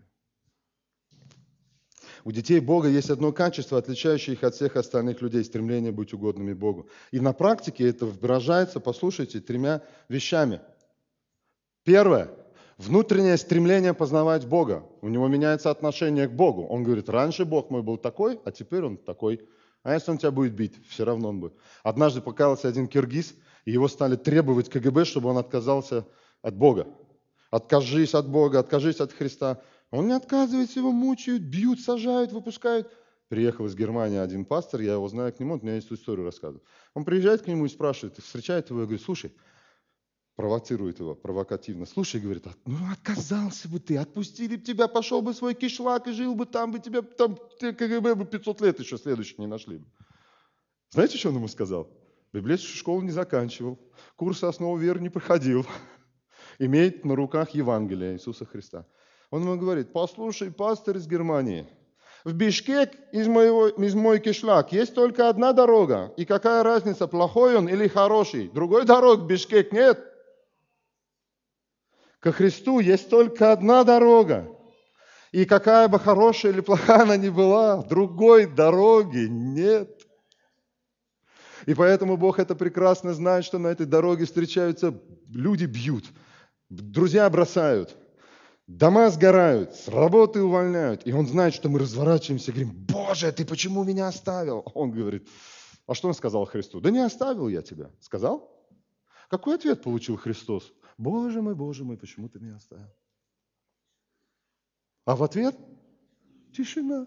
У детей Бога есть одно качество, отличающее их от всех остальных людей – стремление быть угодными Богу. И на практике это выражается, послушайте, тремя вещами. Первое – внутреннее стремление познавать Бога. У него меняется отношение к Богу. Он говорит: раньше Бог мой был такой, а теперь он такой. А если он тебя будет бить, все равно он будет. Однажды покаялся один киргиз, и его стали требовать ка гэ бэ, чтобы он отказался от Бога. Откажись от Бога, откажись от Христа. Он не отказывается, его мучают, бьют, сажают, выпускают. Приехал из Германии один пастор, я его знаю, к нему, он мне эту историю рассказывает. Он приезжает к нему и спрашивает, встречает его и говорит: слушай, провоцирует его провокативно. Слушай, говорит, ну отказался бы ты, отпустили бы тебя, пошел бы в свой кишлак и жил бы там, бы тебя там ка гэ бэ бы пятьсот лет еще следующих не нашли бы. Знаете, что он ему сказал? Библейскую школу не заканчивал, курсы основ веры не проходил, имеет на руках Евангелие Иисуса Христа. Он ему говорит: послушай, пастор из Германии, в Бишкек из, моего, из мой кишлак есть только одна дорога. И какая разница, плохой он или хороший? Другой дороги в Бишкек нет. Ко Христу есть только одна дорога. И какая бы хорошая или плохая она ни была, другой дороги нет. И поэтому Бог это прекрасно знает, что на этой дороге встречаются, люди бьют, друзья бросают, дома сгорают, с работы увольняют. И Он знает, что мы разворачиваемся и говорим: Боже, ты почему меня оставил? Он говорит: а что Он сказал Христу? Да не оставил я тебя. Сказал? Какой ответ получил Христос? Боже мой, Боже мой, почему ты меня оставил? А в ответ тишина.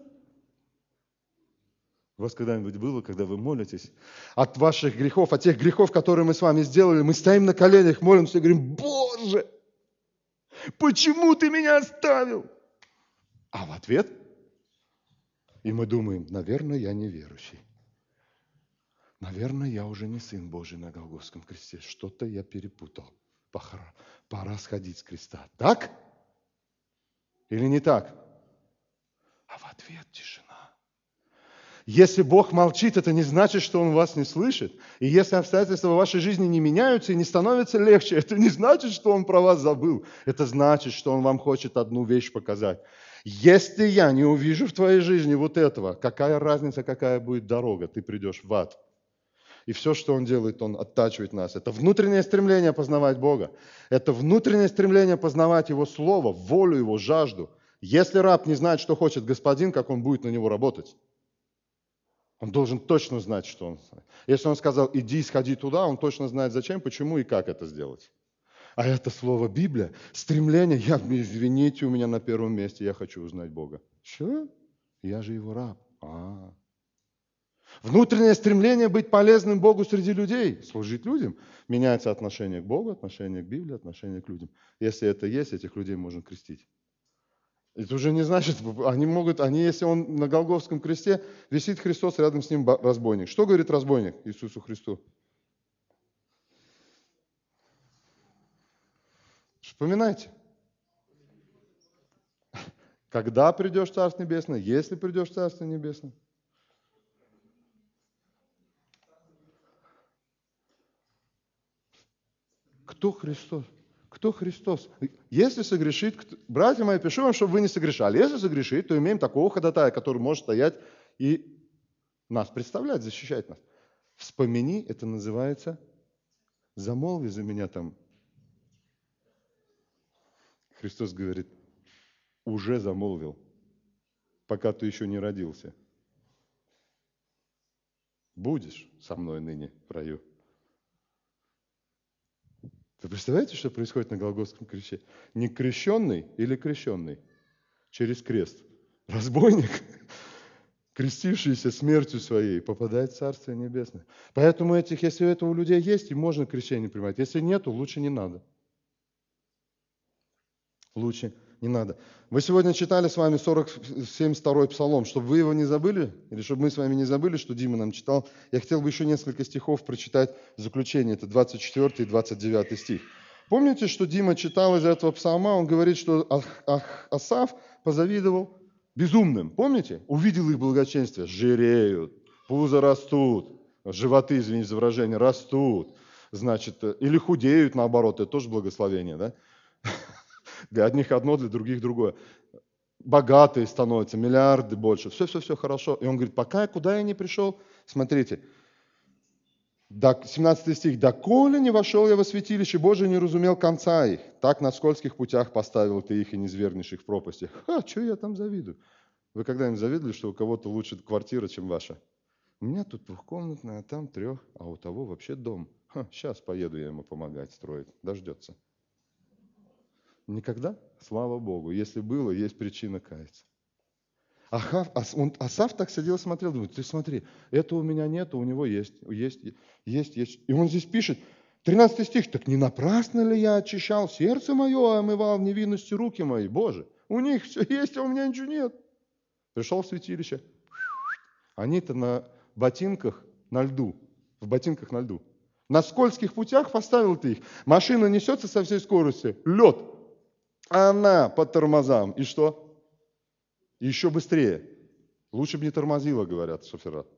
У вас когда-нибудь было, когда вы молитесь от ваших грехов, от тех грехов, которые мы с вами сделали, мы стоим на коленях, молимся и говорим: Боже, почему ты меня оставил? А в ответ, и мы думаем: наверное, я неверующий. Наверное, я уже не сын Божий на Голгофском кресте. Что-то я перепутал. Пора, пора сходить с креста. Так? Или не так? А в ответ тишина. Если Бог молчит, это не значит, что Он вас не слышит. И если обстоятельства в вашей жизни не меняются и не становятся легче, это не значит, что Он про вас забыл. Это значит, что Он вам хочет одну вещь показать. Если я не увижу в твоей жизни вот этого, какая разница, какая будет дорога, ты придешь в ад. И все, что Он делает, Он оттачивает нас. Это внутреннее стремление познавать Бога. Это внутреннее стремление познавать Его Слово, волю Его, жажду. Если раб не знает, что хочет господин, как он будет на него работать? Он должен точно знать, что он знает. Если он сказал: иди, сходи туда, он точно знает, зачем, почему и как это сделать. А это слово Библия, стремление, я, извините, у меня на первом месте, я хочу узнать Бога. Что? Я же Его раб. А-а-а. Внутреннее стремление быть полезным Богу среди людей, служить людям, меняется отношение к Богу, отношение к Библии, отношение к людям. Если это есть, этих людей можно крестить. Это уже не значит, они могут, они, если он на Голгофском кресте, висит Христос, рядом с ним разбойник. Что говорит разбойник Иисусу Христу? Вспоминайте. Когда придешь в Царство Небесное, если придешь в Царство Небесное. Кто Христос? Кто Христос? Если согрешит, братья мои, пишу вам, чтобы вы не согрешали. Если согрешит, то имеем такого ходатая, который может стоять и нас представлять, защищать нас. Вспомини, это называется, замолви за меня там. Христос говорит, уже замолвил, пока ты еще не родился. Будешь со мной ныне в раю. Вы представляете, что происходит на Голгофском кресте? Не крещенный или крещенный? Через крест. Разбойник, крестившийся смертью своей, попадает в Царствие Небесное. Поэтому этих, если это у людей есть, и можно крещение принимать. Если нету, лучше не надо. Лучше не надо. Мы сегодня читали с вами сорок семьдесят второй Псалом. Чтобы вы его не забыли, или чтобы мы с вами не забыли, что Дима нам читал, я хотел бы еще несколько стихов прочитать в заключение. Это двадцать четвёртый и двадцать девятый стих. Помните, что Дима читал из этого псалма? Он говорит, что Ах- Ах- Асав позавидовал безумным. Помните? Увидел их благочестие. Жиреют, пузо растут, животы, извините за выражение, растут. Значит, или худеют, наоборот, это тоже благословение, да? Для одних одно, для других другое. Богатые становятся, миллиарды больше. Все-все-все хорошо. И он говорит, пока я куда я не пришел, смотрите, семнадцатый стих. «Доколе не вошел я во святилище Божие, не разумел конца их. Так на скользких путях поставил ты их и не низвергнешь их в пропастях». Ха, что я там завидую? Вы когда-нибудь завидовали, что у кого-то лучше квартира, чем ваша? У меня тут двухкомнатная, а там трех, а у того вообще дом. Ха, сейчас поеду я ему помогать строить. Дождется. Никогда? Слава Богу. Если было, есть причина каяться. Ахав, Ас- он, Асав так сидел и смотрел, думает, ты смотри, это у меня нет, у него есть, есть, есть, есть. И он здесь пишет, тринадцатый стих, так не напрасно ли я очищал сердце мое, омывал в невинности руки мои? Боже, у них все есть, а у меня ничего нет. Пришел в святилище. Они-то на ботинках на льду, в ботинках на льду. На скользких путях поставил ты их. Машина несется со всей скоростью, лед. А она по тормозам. И что? Еще быстрее. Лучше бы не тормозила, говорят шофера.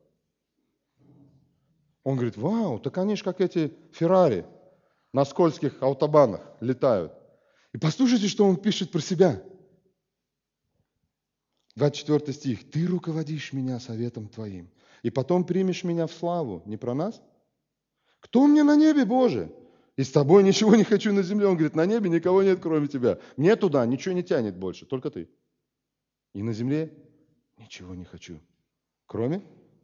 Он говорит, вау, так они же как эти Феррари на скользких автобанах летают. И послушайте, что он пишет про себя. двадцать четвёртый стих. Ты руководишь меня советом твоим, и потом примешь меня в славу. Не про нас? Кто мне на небе, Боже? И с тобой ничего не хочу на земле. Он говорит, на небе никого нет, кроме тебя. Мне туда ничего не тянет больше, только ты. И на земле ничего не хочу, кроме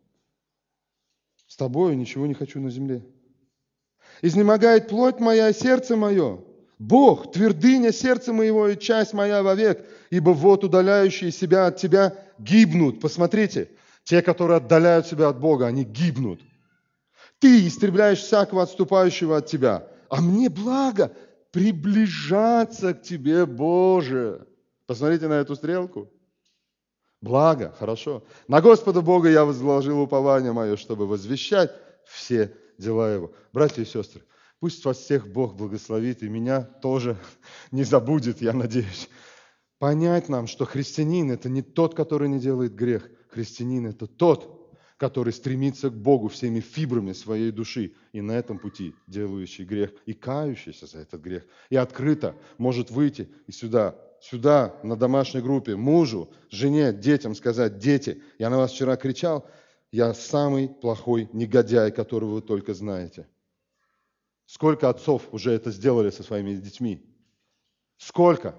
с тобою ничего не хочу на земле. Изнемогает плоть моя, сердце мое. Бог, твердыня сердца моего и часть моя вовек, ибо вот удаляющие себя от тебя гибнут. Посмотрите, те, которые отдаляют себя от Бога, они гибнут. Ты истребляешь всякого отступающего от тебя, а мне благо приближаться к тебе, Боже. Посмотрите на эту стрелку. Благо, хорошо. На Господа Бога я возложил упование мое, чтобы возвещать все дела Его. Братья и сестры, пусть вас всех Бог благословит, и меня тоже не забудет, я надеюсь. Понять нам, что христианин – это не тот, который не делает грех. Христианин – это тот, который стремится к Богу всеми фибрами своей души, и на этом пути делающий грех, и кающийся за этот грех, и открыто может выйти и сюда, сюда, на домашней группе, мужу, жене, детям сказать, дети, я на вас вчера кричал, я самый плохой негодяй, которого вы только знаете. Сколько отцов уже это сделали со своими детьми? Сколько?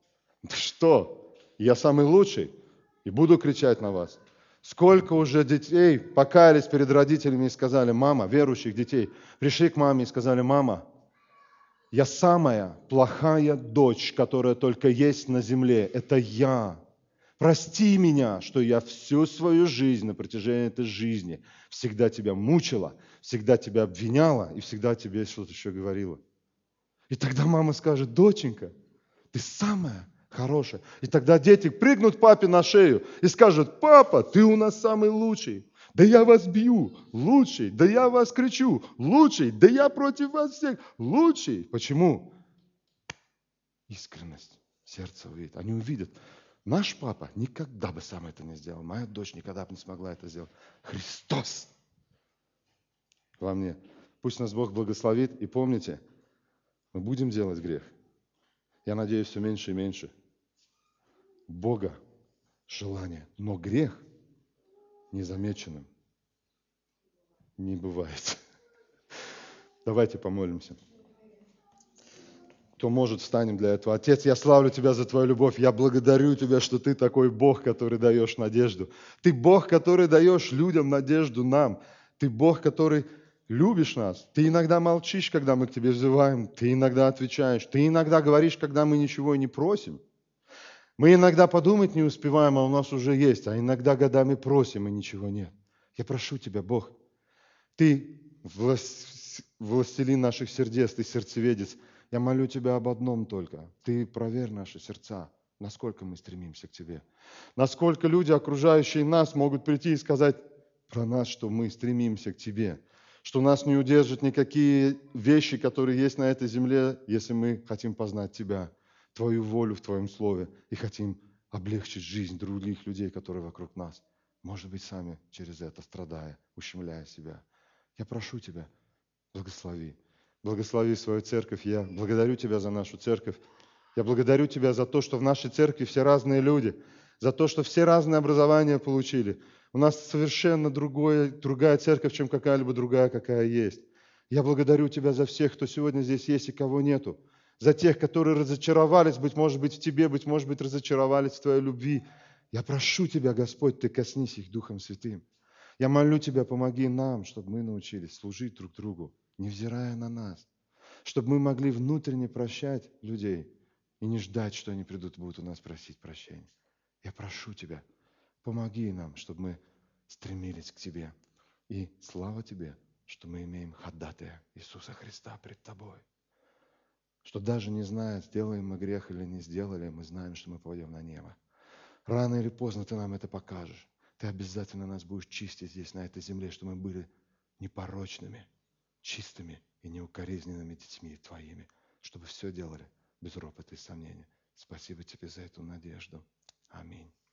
Что? Я самый лучший и буду кричать на вас. Сколько уже детей покаялись перед родителями и сказали, мама, верующих детей, пришли к маме и сказали, мама, я самая плохая дочь, которая только есть на земле. Это я. Прости меня, что я всю свою жизнь, на протяжении этой жизни, всегда тебя мучила, всегда тебя обвиняла и всегда тебе что-то еще говорила. И тогда мама скажет, доченька, ты самая хорошая. И тогда дети прыгнут папе на шею и скажут, папа, ты у нас самый лучший. Да я вас бью, лучший. Да я вас кричу, лучший. Да я против вас всех, лучший. Почему? Искренность сердца увидит. Они увидят. Наш папа никогда бы сам это не сделал. Моя дочь никогда бы не смогла это сделать. Христос во мне. Пусть нас Бог благословит. И помните, мы будем делать грех. Я надеюсь, все меньше и меньше. Бога желание. Но грех незамеченным не бывает. Давайте помолимся. Кто может, встанем для этого. Отец, я славлю Тебя за Твою любовь. Я благодарю Тебя, что Ты такой Бог, который даешь надежду. Ты Бог, который даешь людям надежду нам. Ты Бог, который любишь нас. Ты иногда молчишь, когда мы к Тебе взываем. Ты иногда отвечаешь. Ты иногда говоришь, когда мы ничего и не просим. Мы иногда подумать не успеваем, а у нас уже есть. А иногда годами просим, и ничего нет. Я прошу Тебя, Бог, Ты влас- властелин наших сердец, Ты сердцеведец. Я молю Тебя об одном только. Ты проверь наши сердца, насколько мы стремимся к Тебе. Насколько люди, окружающие нас, могут прийти и сказать про нас, что мы стремимся к Тебе. Что нас не удержат никакие вещи, которые есть на этой земле, если мы хотим познать Тебя, Твою волю в Твоем Слове и хотим облегчить жизнь других людей, которые вокруг нас. Может быть, сами через это страдая, ущемляя себя. Я прошу Тебя, благослови. Благослови свою церковь. Я благодарю Тебя за нашу церковь. Я благодарю Тебя за то, что в нашей церкви все разные люди, за то, что все разные образования получили. У нас совершенно другое, другая церковь, чем какая-либо другая, какая есть. Я благодарю Тебя за всех, кто сегодня здесь есть и кого нету. За тех, которые разочаровались, быть может быть, в Тебе, быть может быть, разочаровались в Твоей любви. Я прошу Тебя, Господь, Ты коснись их Духом Святым. Я молю Тебя, помоги нам, чтобы мы научились служить друг другу, невзирая на нас. Чтобы мы могли внутренне прощать людей и не ждать, что они придут и будут у нас просить прощения. Я прошу Тебя, помоги нам, чтобы мы стремились к Тебе. И слава Тебе, что мы имеем ходатая Иисуса Христа пред Тобой. Что даже не зная, сделаем мы грех или не сделали, мы знаем, что мы пойдем на небо. Рано или поздно Ты нам это покажешь. Ты обязательно нас будешь чистить здесь, на этой земле, чтобы мы были непорочными, чистыми и неукоризненными детьми Твоими, чтобы все делали без ропота и сомнения. Спасибо Тебе за эту надежду. Аминь.